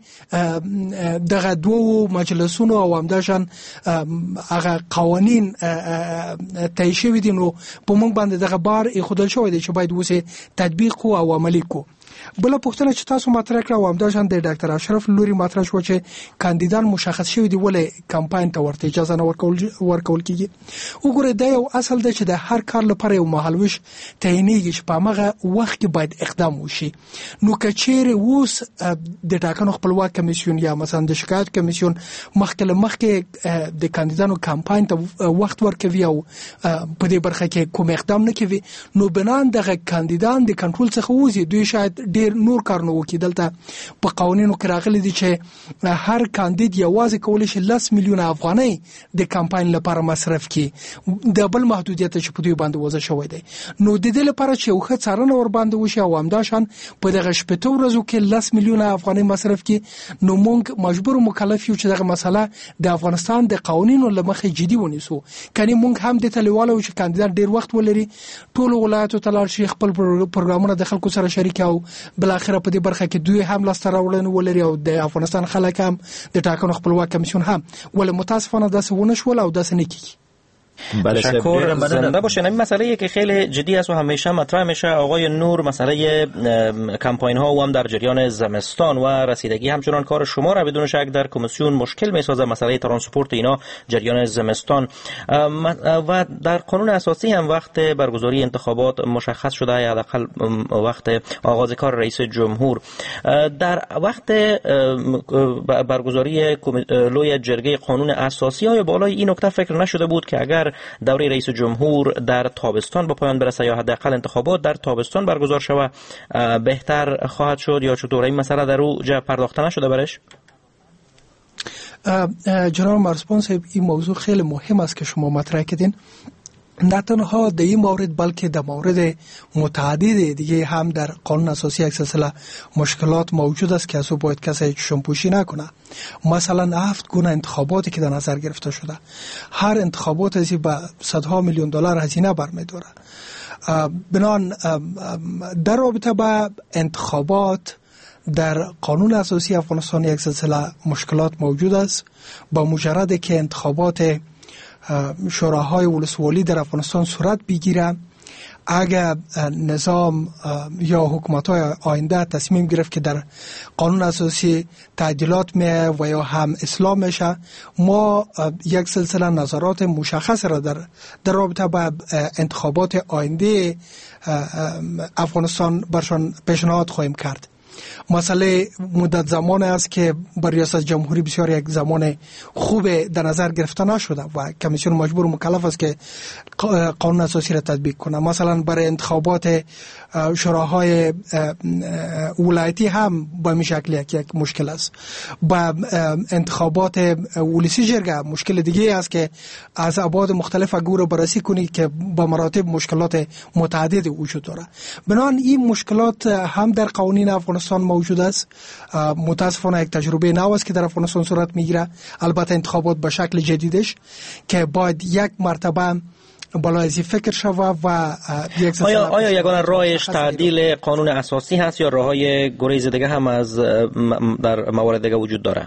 Speaker 9: دغه دوه مجلسونو او همداشان هغه قوانین طی شوي دي، نو په موږ باندې دغه بار ایښودل شوی دی چې باید اوس تطبیق او عملي کو. بل پوښتنه چې تاسو مطرح کړه او همداشان د ډاکټر اشرف لوري مطرح شو چې کاندیدان مشخص شوی دی ولې کمپاین ته ورته اجازه نه ورکول ورکول کیږي. وګوره دا یو اصل دی چې د هر کار لپاره یو مهالويش تعینېږي چې په هغه وخت کې باید اقدام وشي. نو کچېره اوس د ټاکنو خپلواک کمیسیون یا مثلا د شکایت کمیسیون مخکې مخکې د کاندیدانو کمپاین ته وخت ورکوي او په دې برخه کې کوم اقدام نه کوي، نو بنان دغه کاندیدان د کنټرول څخه وځي. دوی شاید ډیر نور کارونه وکړي. دلته په قوانینو کې راغلي دي چې هر کاندید یوازې کولی شي لس میلیونه افغانۍ د کمپاین لپاره مصرف کړي، د بل محدودیت چې په دوی باندې وضع شوی دی. نو د دې لپاره چې یو ښه څارنه ور باندې وشي او همداشان په دغه شپږ ورځو کې لس میلیونه افغانۍ مصرف کړي، نو موږ مجبور مکلف یو چې دغه مسله د افغانستان د قوانینو له مخې جدي ونیسو. کني موږ هم د تلیوالو چې کاندیدان ډیر وخت ولري ټول ولایتو ته لاړ شي، خپل پروګرامونه د خلکو سره شریک او بل اخر په دې برخه کې دوی هم لاسته راوړنه ولري او د افغانستان خلک هم د ټاکنو خپلواک کمیسیون هم، ول متاسفانه داسې ونه شول او داسې نه کیږي.
Speaker 4: تشکر. زنده باشین. این مسئله که خیلی جدی است و همیشه مطرح میشه آقای نور، مسئله کمپاین ها و هم در جریان زمستان و رسیدگی همچنان کار شما را بدون شک در کمیسیون مشکل میسازه. مسئله ترانسپورت اینا جریان زمستان و در قانون اساسی هم وقت برگزاری انتخابات مشخص شده، یا حداقل وقت آغاز کار رئیس جمهور. در وقت برگزاری لوی جرگه قانون اساسی های بالای این نکته فکر نشده بود که اگر دوره رئیس جمهور در تابستان به پایان برسه یا حداقل انتخابات در تابستان برگزار شود بهتر خواهد شد، یا چطور این مسئله در او جا پرداخته نشده برش؟
Speaker 9: جناب مرزبان صاحب، این موضوع خیلی مهم است که شما مطرح کردین. نه تنها در این مورد بلکه در مورد متعدد دیگه هم در قانون اساسی یک سلسله مشکلات موجود است که از او باید کسی چشم‌پوشی نکنه. مثلا هفت گونه انتخاباتی که در نظر گرفته شده، هر انتخابات ازی به صدها میلیون دلار هزینه برمی‌داره. بنان در رابطه با انتخابات در قانون اساسی افغانستان یک سلسله مشکلات موجود است. با مجرد که انتخابات شوراهای ولسوالی در افغانستان صورت بگیره، اگر نظام یا حکومت‌های آینده تصمیم گرفت که در قانون اساسی تعدیلات میه و یا هم اصلاح میشه، ما یک سلسله نظرات مشخص را در در رابطه با انتخابات آینده افغانستان برشان پیشنهاد خواهیم کرد. مسئله مدت زمان است که بر ریاست جمهوری بسیار یک زمان خوب در نظر گرفته نشده و کمیسیون مجبور مکلف است که قانون اساسی را تطبیق کنه. مثلا برای انتخابات شوراهای ولایتی هم به این شکل یک یک مشکل است. با انتخابات ولسی جرگه مشکل دیگه است که از ابعاد مختلف گور بررسی کنی که با مراتب مشکلات متعدد وجود داره. بنابراین این مشکلات هم در قوانین افغانستان افغانستان موجود است. متاسفانه یک تجربه نو است که در افغانستان صورت میگیره، البته انتخابات به شکل جدیدش که باید یک مرتبه بالای ازی فکر شود و یک
Speaker 4: آیا آیا یگانه راهش تعدیل قانون اساسی هست یا راههای گریز دیگه هم از در موارد دیگه وجود داره؟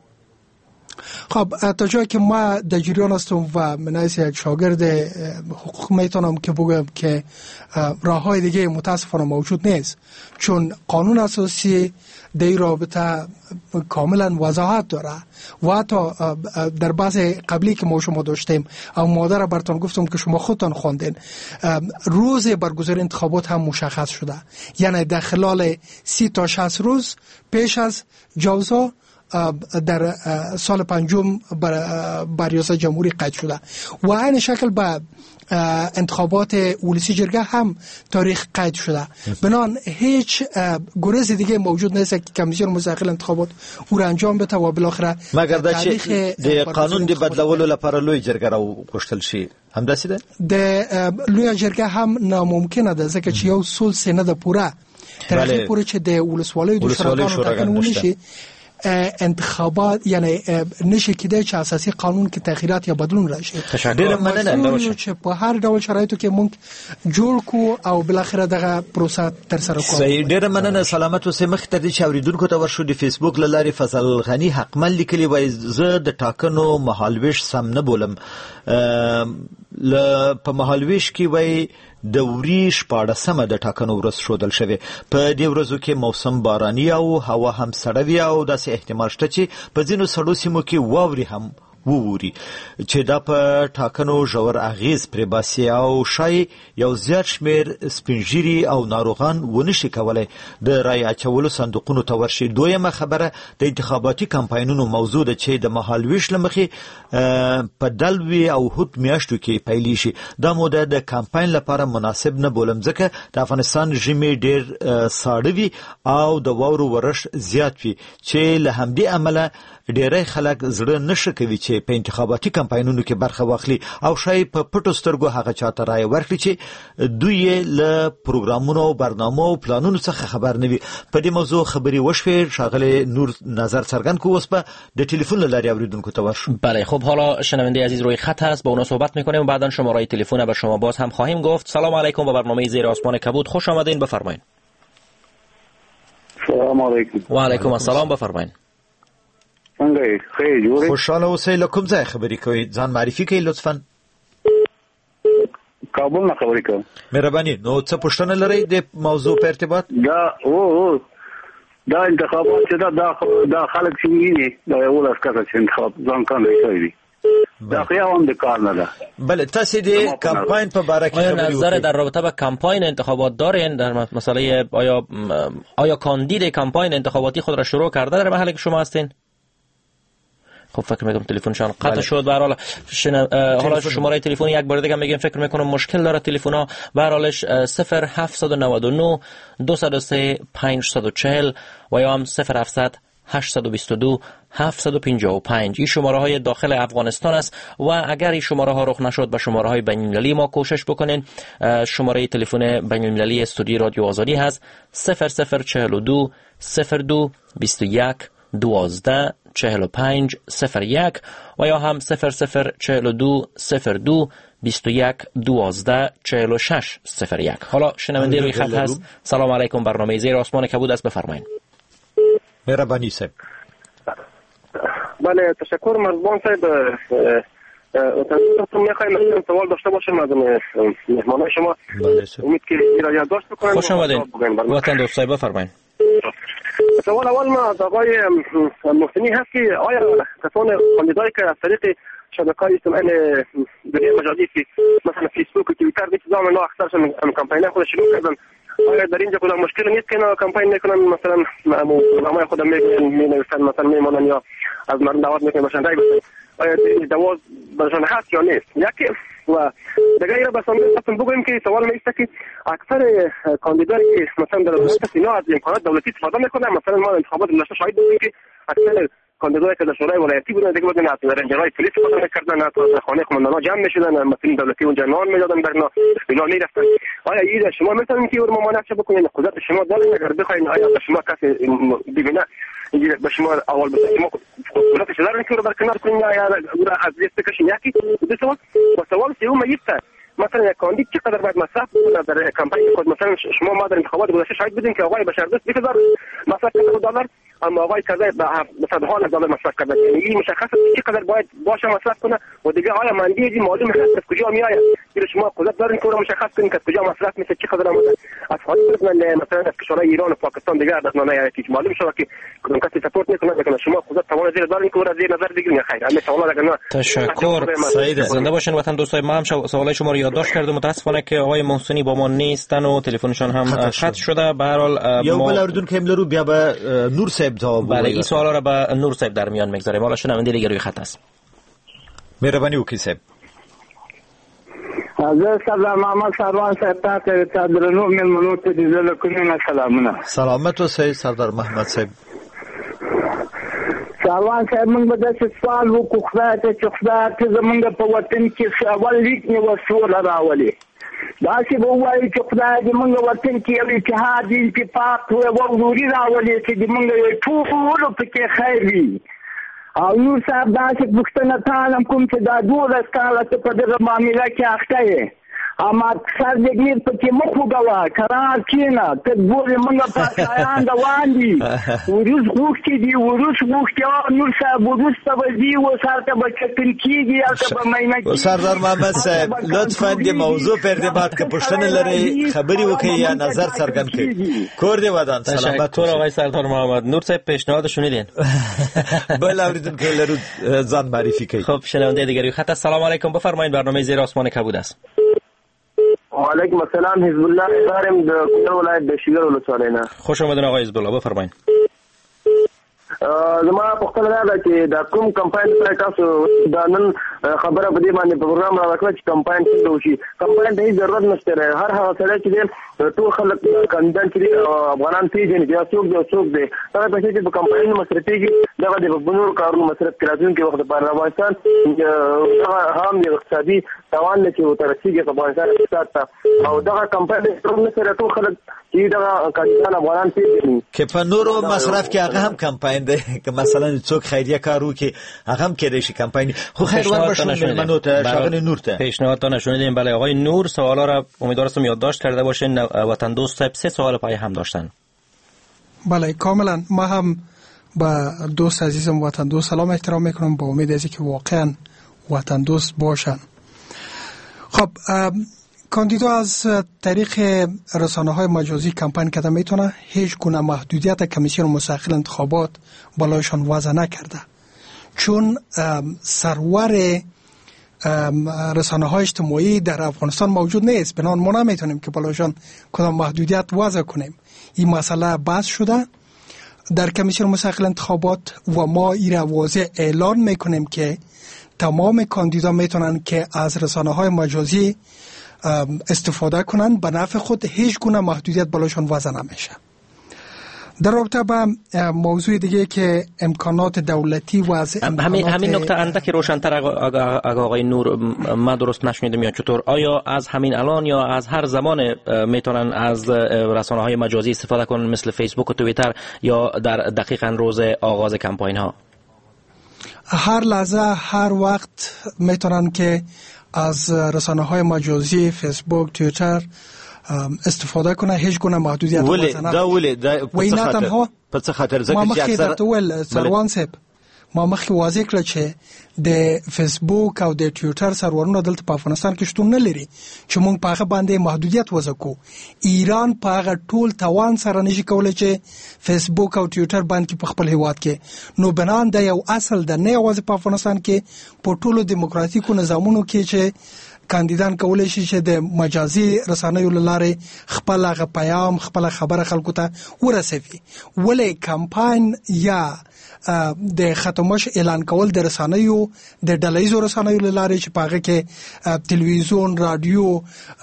Speaker 9: خب تا جایی که ما در جریان هستم و من از یک شاگرد حقوق میتونم که بگم که راههای دیگه متاسفانه موجود نیست، چون قانون اساسی در این رابطه کاملا وضاحت داره و حتی در بحث قبلی که ما شما داشتیم او ماده را براتون گفتم که شما خودتان خواندین، روز برگزاری انتخابات هم مشخص شده، یعنی در خلال سی تا شصت روز پیش از جوزا در سال پنجم بر ریاست جمهوری قید شده و این شکل به انتخابات ولسی جرگه هم تاریخ قید شده. بنان هیچ گریز دیگه موجود نیست که کمیسیون مستقل انتخابات او را انجام بده و بالاخره
Speaker 7: مگر د چې قانون دی بدلولو لپاره لوی جرګه را غوښتل شي همداسې ده.
Speaker 9: د لوی جرګه هم ناممکنه ده ځکه چې یو سل سنه ده پوره تر هغه پورې چې د ولسوالۍ د شوراګانو ونشي انتخابات یعنی نشه کېدای چې اساسي قانون کې تغییرات یا بدلون راشي.
Speaker 7: ډېر مننه
Speaker 9: چې په هر ډول شرایطو کې موږ جوړ کو او بل اخر دغه پروسه تر سره کوو.
Speaker 7: صحیح، ډېر مننه. سلامت اوسې. مخ ته د چاوریدونکو ته ورشو د فیسبوک لاري فضل غنی حقمل لیکلی وای زه د ټاکنو مهالويش سم نه بولم. ل په مهالويش کې وای د وری شپاړسمه د ټاکنو ورځ شودل شوی. په دې ورځو کې موسم باراني او هوا هم سړه وي او داسې احتمال شته چې په ځینو سړو سیمو کې واوري هم ووري چې دا په ټاکنو ژور اغیز پرې باسي او شای یو زیات شمیر سپینجيري او ناروغان ونشي کولای د رای اچولو صندوقونو ته ورشي. دویمه خبره د انتخاباتي کمپاینونو موضوع ده چې د مهالويش لمخې په دلوي او هوت میاشتو کې پیلې شي. دا موده د کمپاین لپاره مناسب نه بولم ځکه د افغانستان ژمي ډېر ساړه وي او د واورو ورش زیات وي چې له همدې عمله ډېری خلک زړه نشه کوي چې په انتخاباتي کمپاینونو کې برخه واخلي او شاید په پټو سترګو هغه چاته رای ورکړي چې دوی له پروګرامونو او برنامو او پلانونو څخه خبر نه وي. په دې موضوع خبري وشوي شاغله نور نظر څرګند کو. اوس په د ټلیفون لاري اوریدونکو ته ورشو.
Speaker 4: بله، خب حالا شنونده عزیز روی خط هست، با اونا صحبت میکنیم و بعداً شماره تلفن به شما باز هم خواهیم گفت. سلام علیکم به برنامه زیر آسمان کبود خوش آمدین، بفرمایید.
Speaker 13: سلام علیکم.
Speaker 4: و علیکم السلام، بفرمایید.
Speaker 13: څنګه خیر جوړه؟
Speaker 7: خوشاله اوسئ. له کوم ځای خبرې کوئ؟ ځان معرفي کړئ لطفاً.
Speaker 13: کابل نه خبرې کوم.
Speaker 7: مهرباني. نو څه پوښتنه لرئ د موضوع په ارتباط؟
Speaker 13: دا او دا انتخابات چې دا دا خلک چې ویني دا یو لاس کاته چې انتخاب ځان کوي کوي دا خیام د کار نه ده.
Speaker 7: بله، تاسو د کمپاین په باره کې
Speaker 4: آیا نظر در رابطه با کمپاین انتخابات دارین؟ در مسئله آیا آیا کاندید کمپاین انتخاباتی خود را شروع کرده در محلی که شما هستین؟ خب فکر میکنم تلفنشان قطع شد. به هر حال شن... حالا شماره تلفن یک بار دیگه میگم فکر میکنم مشکل داره تلفن ها. به هر حالش صفر هفت نه نه دو صفر سه پنج صفر چهار و یا هم صفر هفت هشت دو دو هفت پنج پنج. این شماره های داخل افغانستان است و اگر این شماره ها رخ نشد به شماره های بین المللی ما کوشش بکنین. شماره تلفن بین المللی استودیو رادیو آزادی هست صفر صفر چهل و دو صفر دو بیست و یک دوازده چهل و پنج صفر یک و یا هم صفر صفر چهل و دو صفر دو بیست و یک دوازده چهل و شش صفر یک. حالا شنونده روی خط هست. سلام علیکم، برنامه زیر آسمان کبود است، بفرمایید.
Speaker 7: مهربانی صاحب.
Speaker 14: بله، تشکر مرزبان صاحب. تو میخوایم سوال داشته باشیم از مهمانای شما. امید که ایراد داشت بکنم.
Speaker 4: خوش آمدین. وطن دوست صاحب، بفرمایید.
Speaker 14: سوال اول ما از آقای محسنی هست که آیا کسان کاندیدایی که از طریق شبکه‌های اجتماعی دنیای مجازی که مثلا فیسبوک و توییتر دیگه چیزا اینا اکثرشون کمپاین خود شروع کردن، آیا در اینجا کدام مشکل نیست که اینا کمپاین میکنن مثلا برنامه خود میگن مینویسن مثلا میمونن یا از مردم دعوت میکنن باشن رای بدن؟ آیا دوا برشان هست یا نیست. یکی و دیگه را بس هم بگوییم که سوال میسته که اکثر کاندیدایی که مثلا در دولت اینا از امکانات دولتی استفاده میکنن. مثلا ما انتخابات گذشته شاهد بودیم که اکثر کاندیدایی که در شورای ولایتی بودن دیگه بودن از رنجرهای پلیس استفاده میکردن، از خانه قماندان‌ها جمع میشدن، مسئولین دولتی اونجا نان میدادن در اینا اینا میرفتن. آیا این شما میتونید که اون ممانعت بکنید؟ قدرت شما دارید اگر بخواید آیا شما کسی ببینه اینجا به شما اول به شما قدرت شما دارید که رو برکنار کنید یا از لیست کشین یکی دو سوال و سوال سوم میسته مثلا یک کاندید چقدر باید مصرف کنه در کمپین خود. مثلا شما ما در انتخابات گذشته شاهد بودیم که آقای بشردوست بیست هزار مصرف کرده دلار، اما آقای کذا به صدها دلار مصرف کرده. یعنی این مشخصه چقدر باید باشه مصرف کنه و دیگه آیا مندی دی معلوم هست از کجا میآید؟ که شما قدرت دارین که رو مشخص کنین که کجا مصرف میشه چقدر آمده. از حالی من مثلا از کشورهای ایران و پاکستان دیگه از نه نه که معلوم شده که کدوم کسی سپورت میکنه، لیکن شما قدرت توان زیر دارین که رو زیر نظر بگیرین. خیر همه سوالا دیگه نه.
Speaker 4: تشکر سعید. زنده باشین وطن دوستای. ما هم سوالای شما رو یادداشت کردم. متاسفانه که آقای محسنی با ما نیستن و تلفنشون هم قطع شده. به هر حال
Speaker 7: یا بل اردن که املو بیا به نور صاحب جواب
Speaker 4: بله این سوالا رو به نور صاحب در میان میگذاریم. حالا شنونده دیگه روی خط است.
Speaker 7: مهربانی وکیل صاحب.
Speaker 12: حضرت سلام محمد سروان صاحب تا که تدرنو من منوت دیزل کنین سلامونه.
Speaker 7: سلامت و سید سردار محمد صاحب.
Speaker 12: سروان صاحب من به داسې سوال وکړو خدای ته چې خدای ته زمونږ په وطن کې اول لیک نیوه سوله راولي. داسې به ووایو چې خدای دې موږ وطن کې یو اتحاد اتفاق یوه وروري راولي چې زمونږ ټولو پکې خیر وي. او نور صاحب داسې پوښتنه تا هم کوم چې دا دولس کاله ته په دغه معامله کې اخته یې، اما سر دې ډېر پکې مه خوږوه، کرار کښېنه. ته ګورې موږ پاکستان روان دي، وروس غوښتي دي، وروس غوښتي نور صاحب وروس ته به ځي، اوس هلته به چکن کېږي، هلته به میینه کېږي.
Speaker 7: سردار محمد صاحب لطفا د موضوع پر دې که پوښتنه لرئ خبرې وکړئ یا نظر څرګند کړئ. کور دې ودان. سلامت.
Speaker 4: تشکر آقای سردار محمد. نور صاحب پیشنهاد شنیدین؟
Speaker 7: بل اوریدونکو لرو ځان معرفي کړئ.
Speaker 4: خب شنونده دیگری خط. السلام علیکم بفرمایید. برنامه زیر آسمان کبود است.
Speaker 14: وعلیکم السلام. حزب الله دارم د کوټه ولایت د شیګر ولسوالۍ نه.
Speaker 4: خوش آمدید آقای حزب الله بفرمایید.
Speaker 14: زما پوښتنه دا ده چې دا کوم کمپاین لپاره تاسو دا نن خبره په دې باندې پروګرام راوړل چې کمپاین څنګه وشي. کمپاین ته ضرورت نشته. هر هغه سره چې ټول خلک کاندیدان چې افغانان پیژني بیا څوک دی څوک دی هغه په چې په کمپاین مصرفيږي دغه د بنور کارونو مصرف کړاتون کې وخت په افغانستان هم یو اقتصادي توان لکه وترسيږي په افغانستان اقتصاد ته او دغه کمپاین ټول سره ټول خلک چې دغه کاندیدان افغانان پیژني
Speaker 7: که په نورو مصرف کې هغه هم کمپاین دی که مثلا څوک خیریه کارو کې هغه هم کېدای شي کمپاین خو خیر ور بشون منو ته شاغل نور ته
Speaker 4: پیشنهاد تا نشونیدیم. بله آقای نور سوالا را امیدوارم یادداشت کرده باشین. وطن دوست صاحب سه سوال پای هم داشتن.
Speaker 9: بله کاملا. ما هم با دوست عزیزم وطن دوست سلام احترام میکنم با امید از که واقعا وطن دوست باشن. خب کاندیدا از طریق رسانه‌های مجازی کمپین کرده میتونه هیچ گونه محدودیت کمیسیون مستقل انتخابات بالایشان وضع نکرده، چون سرور رسانه‌های اجتماعی در افغانستان موجود نیست. بنابراین ما نمیتونیم که بالایشان کدام محدودیت وضع کنیم. این مسئله بحث شده در کمیسیون مستقل انتخابات و ما این را واضح اعلان میکنیم که تمام کاندیدا میتونن که از رسانه‌های مجازی استفاده کنن به نفع خود، هیچ گونه محدودیت بالاشون وضع نمیشه. در رابطه با موضوع دیگه که امکانات دولتی و از
Speaker 4: همین همین نکته اندکی روشن‌تر آقای نور ما درست نشنیدم یا چطور؟ آیا از همین الان یا از هر زمان میتونن از رسانه‌های مجازی استفاده کنن مثل فیسبوک و توییتر یا در دقیقاً روز آغاز کمپاین ها؟
Speaker 9: هر لحظه هر وقت میتونن که از رسانه‌های مجازی فیسبوک توییتر استفاده کنه، هیچ گونه محدودیت
Speaker 7: ولی دا ولی دا
Speaker 9: و این تنها
Speaker 7: په څه خاطر ځکه
Speaker 9: ما مخکې درته ویل سروان صاحب ما مخکې واضح کړ چې د فیسبوک او د ټویټر سرورونه دلته په افغانستان کې شتون نه لري چې موږ په هغه باندې محدودیت وضع کوو. ایران په هغه ټول توان سره نشي کولای چې فیسبوک او ټویټر باندې په خپل هیواد کې نو بنان د یو اصل د نه یوازې په افغانستان کې په ټولو دیموکراتیکو نظامونو کې چې کاندیدان کولای شي چې د مجازي رسنیو لاره خپل غ پیغام خپل خبره خلکو ته ورسوي. ولې کمپاین یا د ختمش اعلان کول د رسنیو د ډلهیزو رسنیو لاره چې پاغه کې تلویزیون، رادیو،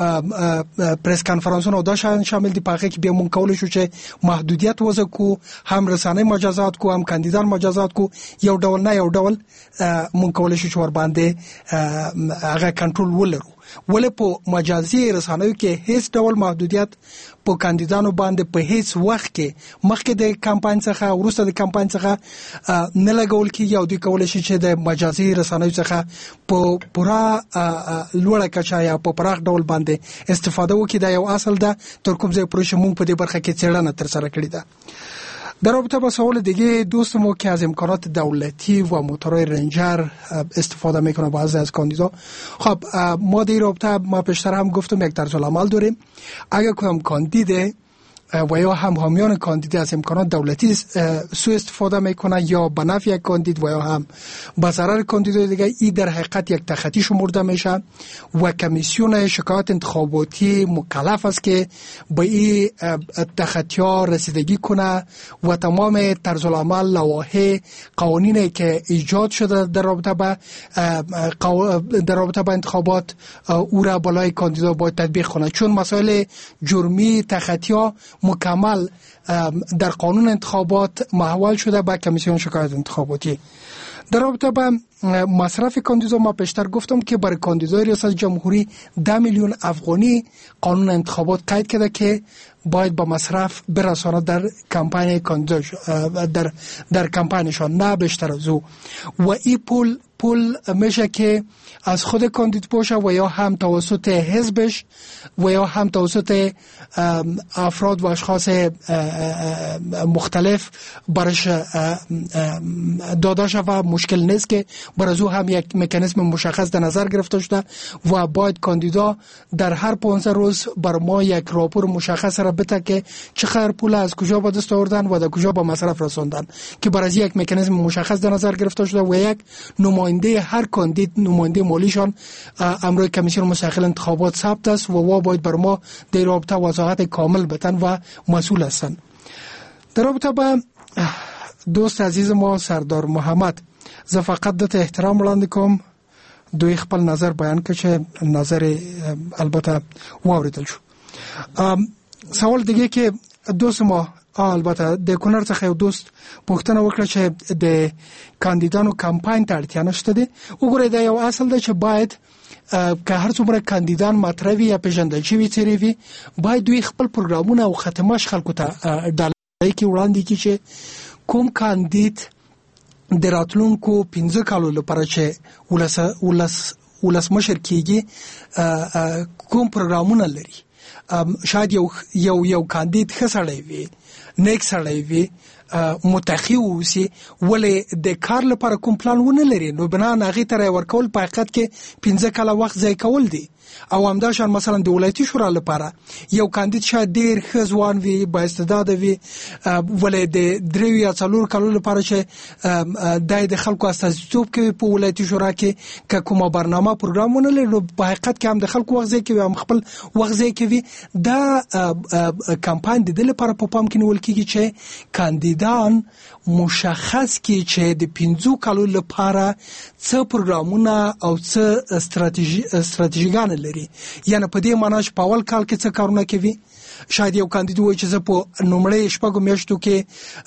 Speaker 9: پریس کانفرنسونه دا شامل دي. پاغه کې به مونږ کولای شو چې محدودیت وضع کو، هم رسنۍ مجازات کو، هم کاندیدان مجازات کو. یو ډول نه یو ډول مونږ کولای شو چې ور باندې هغه کنټرول ولرو. ولې په مجازي رسنیو کې هیڅ ډول محدودیت په کاندیدانو باندې په هیڅ وخت کې مخکې د کمپاین څخه وروسته د کمپاین څخه نه لګول کیږي او د کولای شي چې د مجازي رسنیو څخه په پورا لوړه کچه یا په پراخ ډول باندې استفاده وکړي. دا یو اصل ده تر کوم ځای پورې موږ په دې برخه کې څېړنه ترسره کړې ده. در رابطه با سوال دیگه دوست ما که از امکانات دولتی و موتورهای رنجر استفاده میکنه بعضی از کاندیدا، خب ما در رابطه ما پیشتر هم گفتم یک طرز العمل داریم. اگر کوم کاندید و یا هم حامیان کاندید از امکانات دولتی سوء استفاده میکنه یا به نفع یک کاندید و یا هم به ضرر کاندیدای دیگه، این در حقیقت یک تخطی شمرده میشه و کمیسیون شکایت انتخاباتی مکلف است که به این تخطی ها رسیدگی کنه و تمام طرز العمل، لوایح، قوانینی که ایجاد شده در رابطه با در رابطه با انتخابات او را بالای کاندیدا باید تطبیق کنه، چون مسائل جرمی تخطی ها مکمل در قانون انتخابات محول شده به کمیسیون شکایت انتخاباتی. در رابطه با مصرف کاندیدا ما پیشتر گفتم که برای کاندیدای ریاست جمهوری ده میلیون افغانی قانون انتخابات قید کرده که باید با مصرف برسانه در کمپاین کاندیدا در در کمپاینشان، نه بیشتر از او. و این پول پول میشه که از خود کاندید باشه و یا هم توسط حزبش و یا هم توسط افراد و اشخاص مختلف برش داده شده و مشکل نیست که برای او هم یک مکانیزم مشخص در نظر گرفته شده و باید کاندیدا در هر پانزده روز بر ما یک راپور مشخص را بده که چقدر پول از کجا به دست آوردن و در کجا به مصرف رساندن، که برای یک مکانیزم مشخص در نظر گرفته شده و یک نماینده هر کاندید، نماینده مالیشان امروی کمیسیون مستقل انتخابات ثبت است و وا باید بر ما در رابطه وضاحت کامل بدن و مسئول هستند. در رابطه با دوست عزیز ما سردار محمد، زه فقط دته احترام وړاندې کوم، دوی خپل نظر بیان کړي چې نظر البته واوریدل شو. سوال دیگه که دوست ما البته د کونړ څخه یو دوست پوښتنه وکړه چې د کاندیدانو کمپاین ته اړتیا نشته دی. وګورئ دا یو اصل دی چې باید که هر څومره کاندیدان مطرح وي یا پیژندل شوي څیرې وي، باید دوی خپل پروګرامونه او ختمش خلکو ته ډالۍ کې وړاندې کړي چې کوم کاندید د راتلونکو پنځه کالو لپاره چې ولس ولس ولسمشر کیږي کوم پروګرامونه لري. شاید یو یو یو کاندید ښه سړی وي، نیک سړی وي، متخی اوسي، ولې د کار لپاره کوم پلان ونه لري، نو بنا نه هغې ته رای ورکول په حقیقت کې پنځه کاله وخت ضایع کول دي. او همداشان مثلا د ولایتي شورا لپاره یو کاندید شاید ډیر ښه ځوان وي، با استعداده وي، ولې د دریو یا څلور کالو لپاره چې دی د خلکو استازیتوب کوي په ولایتي شورا کې، که کومه برنامه پروګرام ونه لري، نو په حقیقت کې هم د خلکو وخت ضایع کوي، هم خپل وخت ضایع کوي. دا کمپاین د دې لپاره په پام کې نیول کېږي چې کاندیدان مشخص کړي چې د پنځو کالو لپاره څه پروګرامونه او څه استراتیژي استراتیژیګان لري. یعنی په دې معنی چې په اول کال کې څه کارونه کوي. شاید یو کاندید وایي چې زه په لومړۍ شپږو میاشتو کې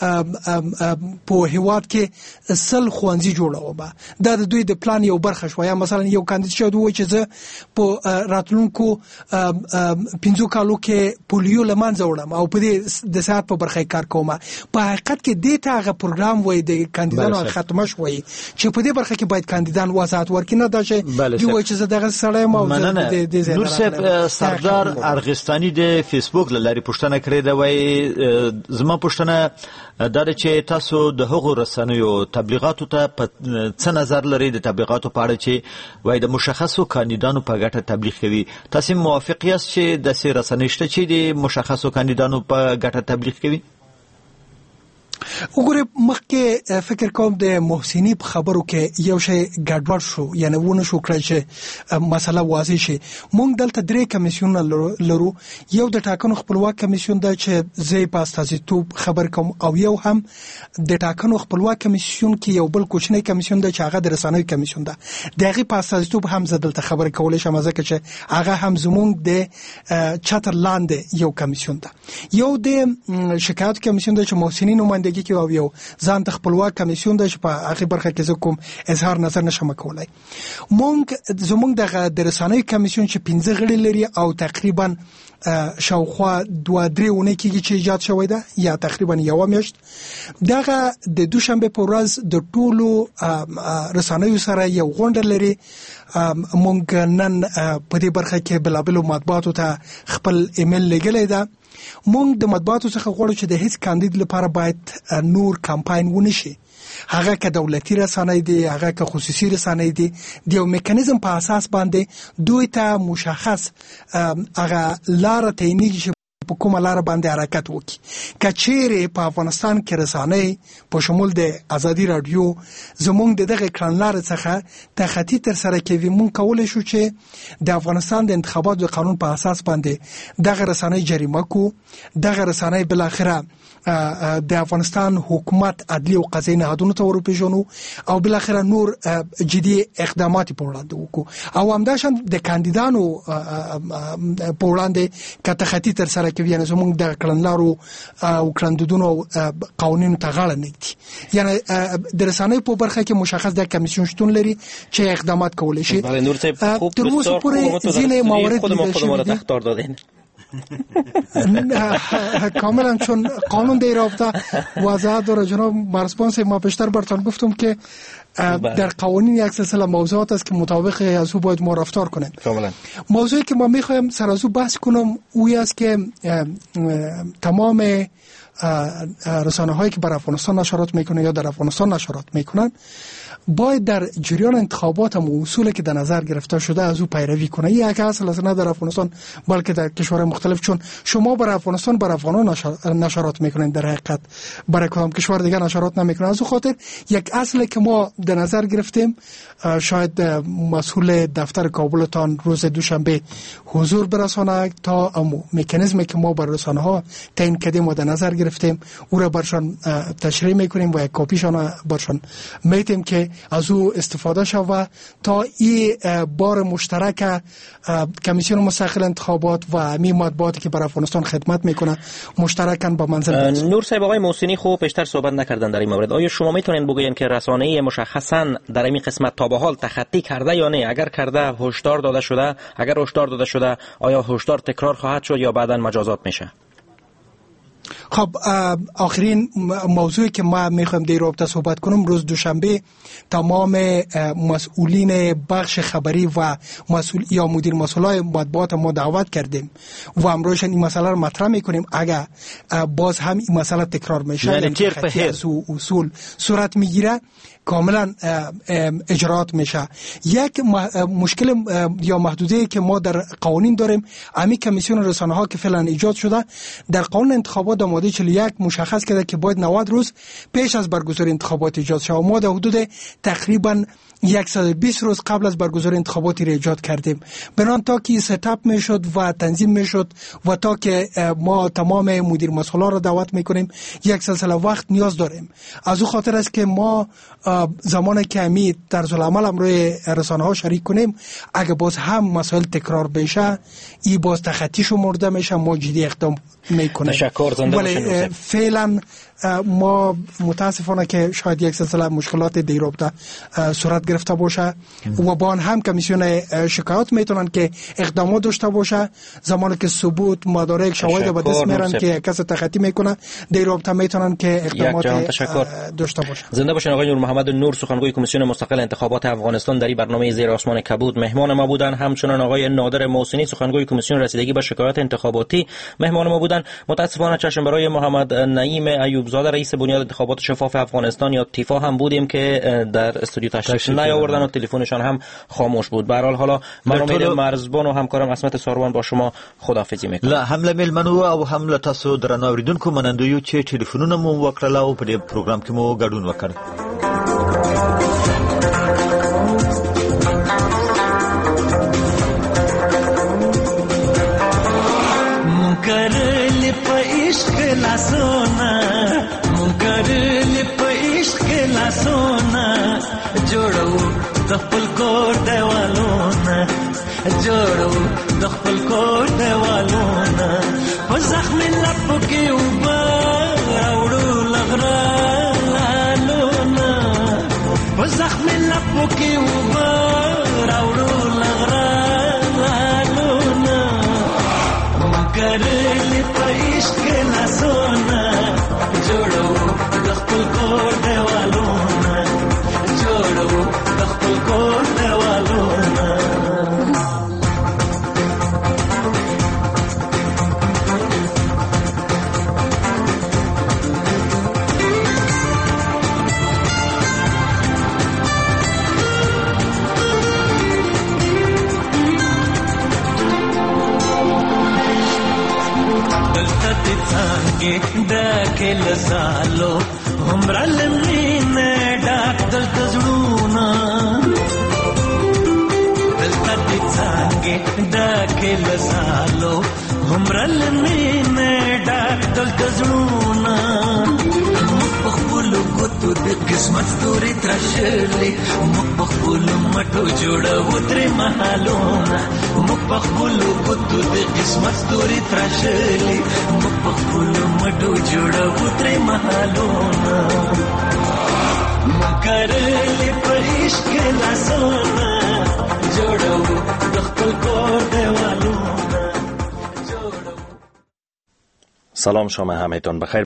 Speaker 9: په هیواد کې سل ښوونځي جوړوم، دا د دوی د پلان یو برخه شوه. یا مثلا یو کاندید شاید وایي چې زه په راتلونکو پنځو کالو کې پولیو له منځه وړم او په دې د صحت په برخه کار کوم. په حقیقت کې دې ته هغه پروګرام وایي د کاندیدانو ختمش وایي چې په دې برخه کې باید کاندیدان وضاحت ورکړي، نه دا چې دوی وایي چې زه دغه سړی یم او زه د
Speaker 7: نور صاحب سردار ارغستانی د فیسبوک لاري پوښتنه کړې ده، وایي زما پوښتنه دا ده چې تاسو د هغو رسنیو تبلیغاتو ته څه نظر لرئ، د تبلیغاتو په اړه چې وایي د مشخصو کاندیدانو په ګټه تبلیغ کوي. تاسو موافق یاست چې داسې رسنۍ شته چې د مشخصو کاندیدانو په ګټه تبلیغ کوي؟
Speaker 9: وګوره مخکې فکر کوم د محسنی په خبرو کې یو شی ګډوډ شو، یعنی ونه شو کړی چې مسله واضح شي. مونږ دلته درې کمیسیون لرو، یو د ټاکنو خپلواک کمیسیون ده چې زه په استازیتوب خبر کوم، او یو هم د ټاکنو خپلواک کمیسیون کې یو بل کوچنی کمیسیون ده چې هغه د رسنیو کمیسیون ده. دغه په استازیتوب هم زه دلته خبر کولای شم ځکه چې هغه هم زمونږ د چتر لاندې یو کمیسیون ده. یو د شکایت کمیسیون ده چې محسنین نمائندګي کوي، او یو ځان ته خپلواک کمیسیون ده چې په هغه برخه کې زه کوم اظهار نظر نشم کولای. مونږ زمونږ د رسنیو کمیسیون چې پنځه غړي لري او تقریبا شاوخوا دوه درې اونۍ کېږي چې ایجاد شوی ده، یا تقریبا یو میاشت. دغه د دوشنبه په ورځ د ټولو رسنیو سره یو غونډه لري. مونږ نن په دې برخه کې بلابل مطبوعاتو ته خپل ایمیل لګلې ده. مونږ د مطبوعاتو څخه غواړو چې د هیڅ کاندید لپاره باید نور کمپاین ونشي، هغه که دولتي رسنۍ دي، هغه که خصوصي رسنۍ دي، د یو میکانیزم په اساس باندې دوی ته مشخص هغه لار تعینېږي چې په کومه لار باندې حرکت وکړي. که چیرې په افغانستان کې رسنۍ په شمول د ازادي رادیو زمونږ د دغه کړنلارې څخه تخطي ترسره کوي، مونږ کولی شو چې د افغانستان د انتخاباتو د قانون په اساس باندې دغه رسنۍ جریمه کو. دغه رسنۍ بالاخره د افغانستان حکومت عدلی او قضایي نهادونو ته ورپېژنو، او بالاخره نور جدي اقدامات په وړاندې وکړو، او همداشان د کاندیدانو په وړاندې که تخطي ترسره کوي، یعنی زمونږ د کړنلارو او کړندودونو قوانینو ته غاړه نه ږدي. یعنی د رسنیو په برخه کې مشخص د کمیسیون شتون لري چې اقدامات کولی شي. تر اوسه پورې ځینې موارد لیدل شوي دي کاملا، چون قانون در رابطه وضعیت داره. جناب مرزبان ما بیشتر برتان گفتم که در قوانین یک سلسله موضوعات است که مطابق از او باید ما رفتار کنیم. موضوعی که ما میخوایم سر از او بحث کنم اوی است که تمام رسانه هایی که بر افغانستان نشرات میکنه یا در افغانستان نشرات میکنن باید در جریان انتخابات هم اصولی که در نظر گرفته شده از او پیروی کنه. این یک اصل است، نه در افغانستان بلکه در کشورهای مختلف، چون شما بر افغانستان بر افغانان نشرات میکنین، در حقیقت برای کدام کشور دیگه نشرات نمیکنن. از او خاطر یک اصلی که ما در نظر گرفتیم، شاید مسئول دفتر کابلتان روز دوشنبه حضور برسانه تا مکانیزمی که ما بر رسانه ها تعیین کردیم و در نظر گرفتیم او را برشان تشریح میکنیم و یک کاپیشان برشان میتیم که از او استفاده شود تا این بار مشترک کمیسیون مستقل انتخابات و امی مطبوعاتی که بر افغانستان خدمت میکنه مشترکاً با منزل برسه.
Speaker 4: نور صاحب، آقای محسنی خوب بیشتر صحبت نکردن در این مورد. آیا شما میتونین بگوین که رسانه‌ای مشخصاً در این قسمت تا به حال تخطی کرده یا نه؟ اگر کرده هشدار داده شده؟ اگر هشدار داده شده آیا هشدار تکرار خواهد شد یا بعداً مجازات میشه؟
Speaker 9: خب آخرین موضوعی که ما میخوایم در رابطه صحبت کنم، روز دوشنبه تمام مسئولین بخش خبری و مسئول یا مدیر مسئولای مطبوعات ما دعوت کردیم و امروز این مسئله رو مطرح میکنیم. اگر باز هم این مسئله تکرار میشه،
Speaker 4: یعنی تیر به هر
Speaker 9: اصول صورت میگیره، کاملا اجرات میشه. یک مشکل یا محدوده که ما در قوانین داریم، امی کمیسیون رسانه ها که فعلا ایجاد شده در قانون انتخابات در ماده چهل و یک مشخص کرده که باید نود روز پیش از برگزاری انتخابات ایجاد شود. ما در حدود تقریبا صد و بیست روز قبل از برگزاری انتخاباتی را ایجاد کردیم، بنان تا که ست اپ میشد و تنظیم میشد و تا که ما تمام مدیر مسئولان را دعوت میکنیم یک سلسله وقت نیاز داریم. از او خاطر است که ما زمانی که امی طرز العمل هم روی رسانه ها شریک کنیم، اگه باز هم مسائل تکرار بشه، ای باز تخطی شمرده میشه، ما جدی اقدام میکنیم.
Speaker 4: تشکر. زنده باشین.
Speaker 9: فعلا ما متاسفانه که شاید یک سلسله مشکلات در رابطه صورت گرفته باشه و با آن هم کمیسیون شکایات میتونن که اقدامات داشته باشه. زمانی که ثبوت مدارک شواهد به دست میارن که کسی تخطی میکنه در رابطه میتونن که اقدامات داشته باشه.
Speaker 4: زنده باشین. آقای نور محمد نور، سخنگوی کمیسیون مستقل انتخابات افغانستان، در این برنامه زیر آسمان کبود مهمان ما بودن. همچنین آقای نادر محسنی، سخنگوی کمیسیون رسیدگی به شکایات انتخاباتی مهمان ما بودن. متاسفانه چشم برای محمد نعیم ایوبزاده رئیس بنیاد انتخابات شفاف افغانستان یا تیفا هم بودیم که در استودیو تشریف نیاوردن و تلفنشان هم خاموش بود. به هر حال حالا من امید مرزبان و همکارم عصمت ساروان با شما خداحافظی میکنم.
Speaker 7: لا حمله ملمنو او حمله تاسو درنو اوریدونکو منندویو چې ټلیفونونه مو وکړل او په دې پروګرام کې مو ګډون وکړ.
Speaker 15: مونکرل په عشق لاسونه مونکرل په عشق لاسونه جوړو د خپل کور دیوالونه جوړو د خپل کور دیوالونه په زخم لپو کې وبا راوړو لغرالونه په زخم لپو کې وبا راوړو لغرالونه مونکرل په عشق لاسونه جوړو د خپل کور دیوالونه جوړو د خپل کور دیوالونه دا کل سالو همرا لمین ډاک دلته زړونه دلته دې څنګه دا کل سالو همرا لمین ډاک دلته زړونه په خپل ګوتو د قسمت ستوري ترشلې موږ په خپل مټو جوړو ترې محلونه موږ په خپل ګوتو د قسمت ستوري ترشلې موږ په خپل مټو جوړو ترې محلونه مونکرلې په عشق لاسونه جوړو د خپل کور دیوالونه.
Speaker 16: سلام شما همهتان بخیر.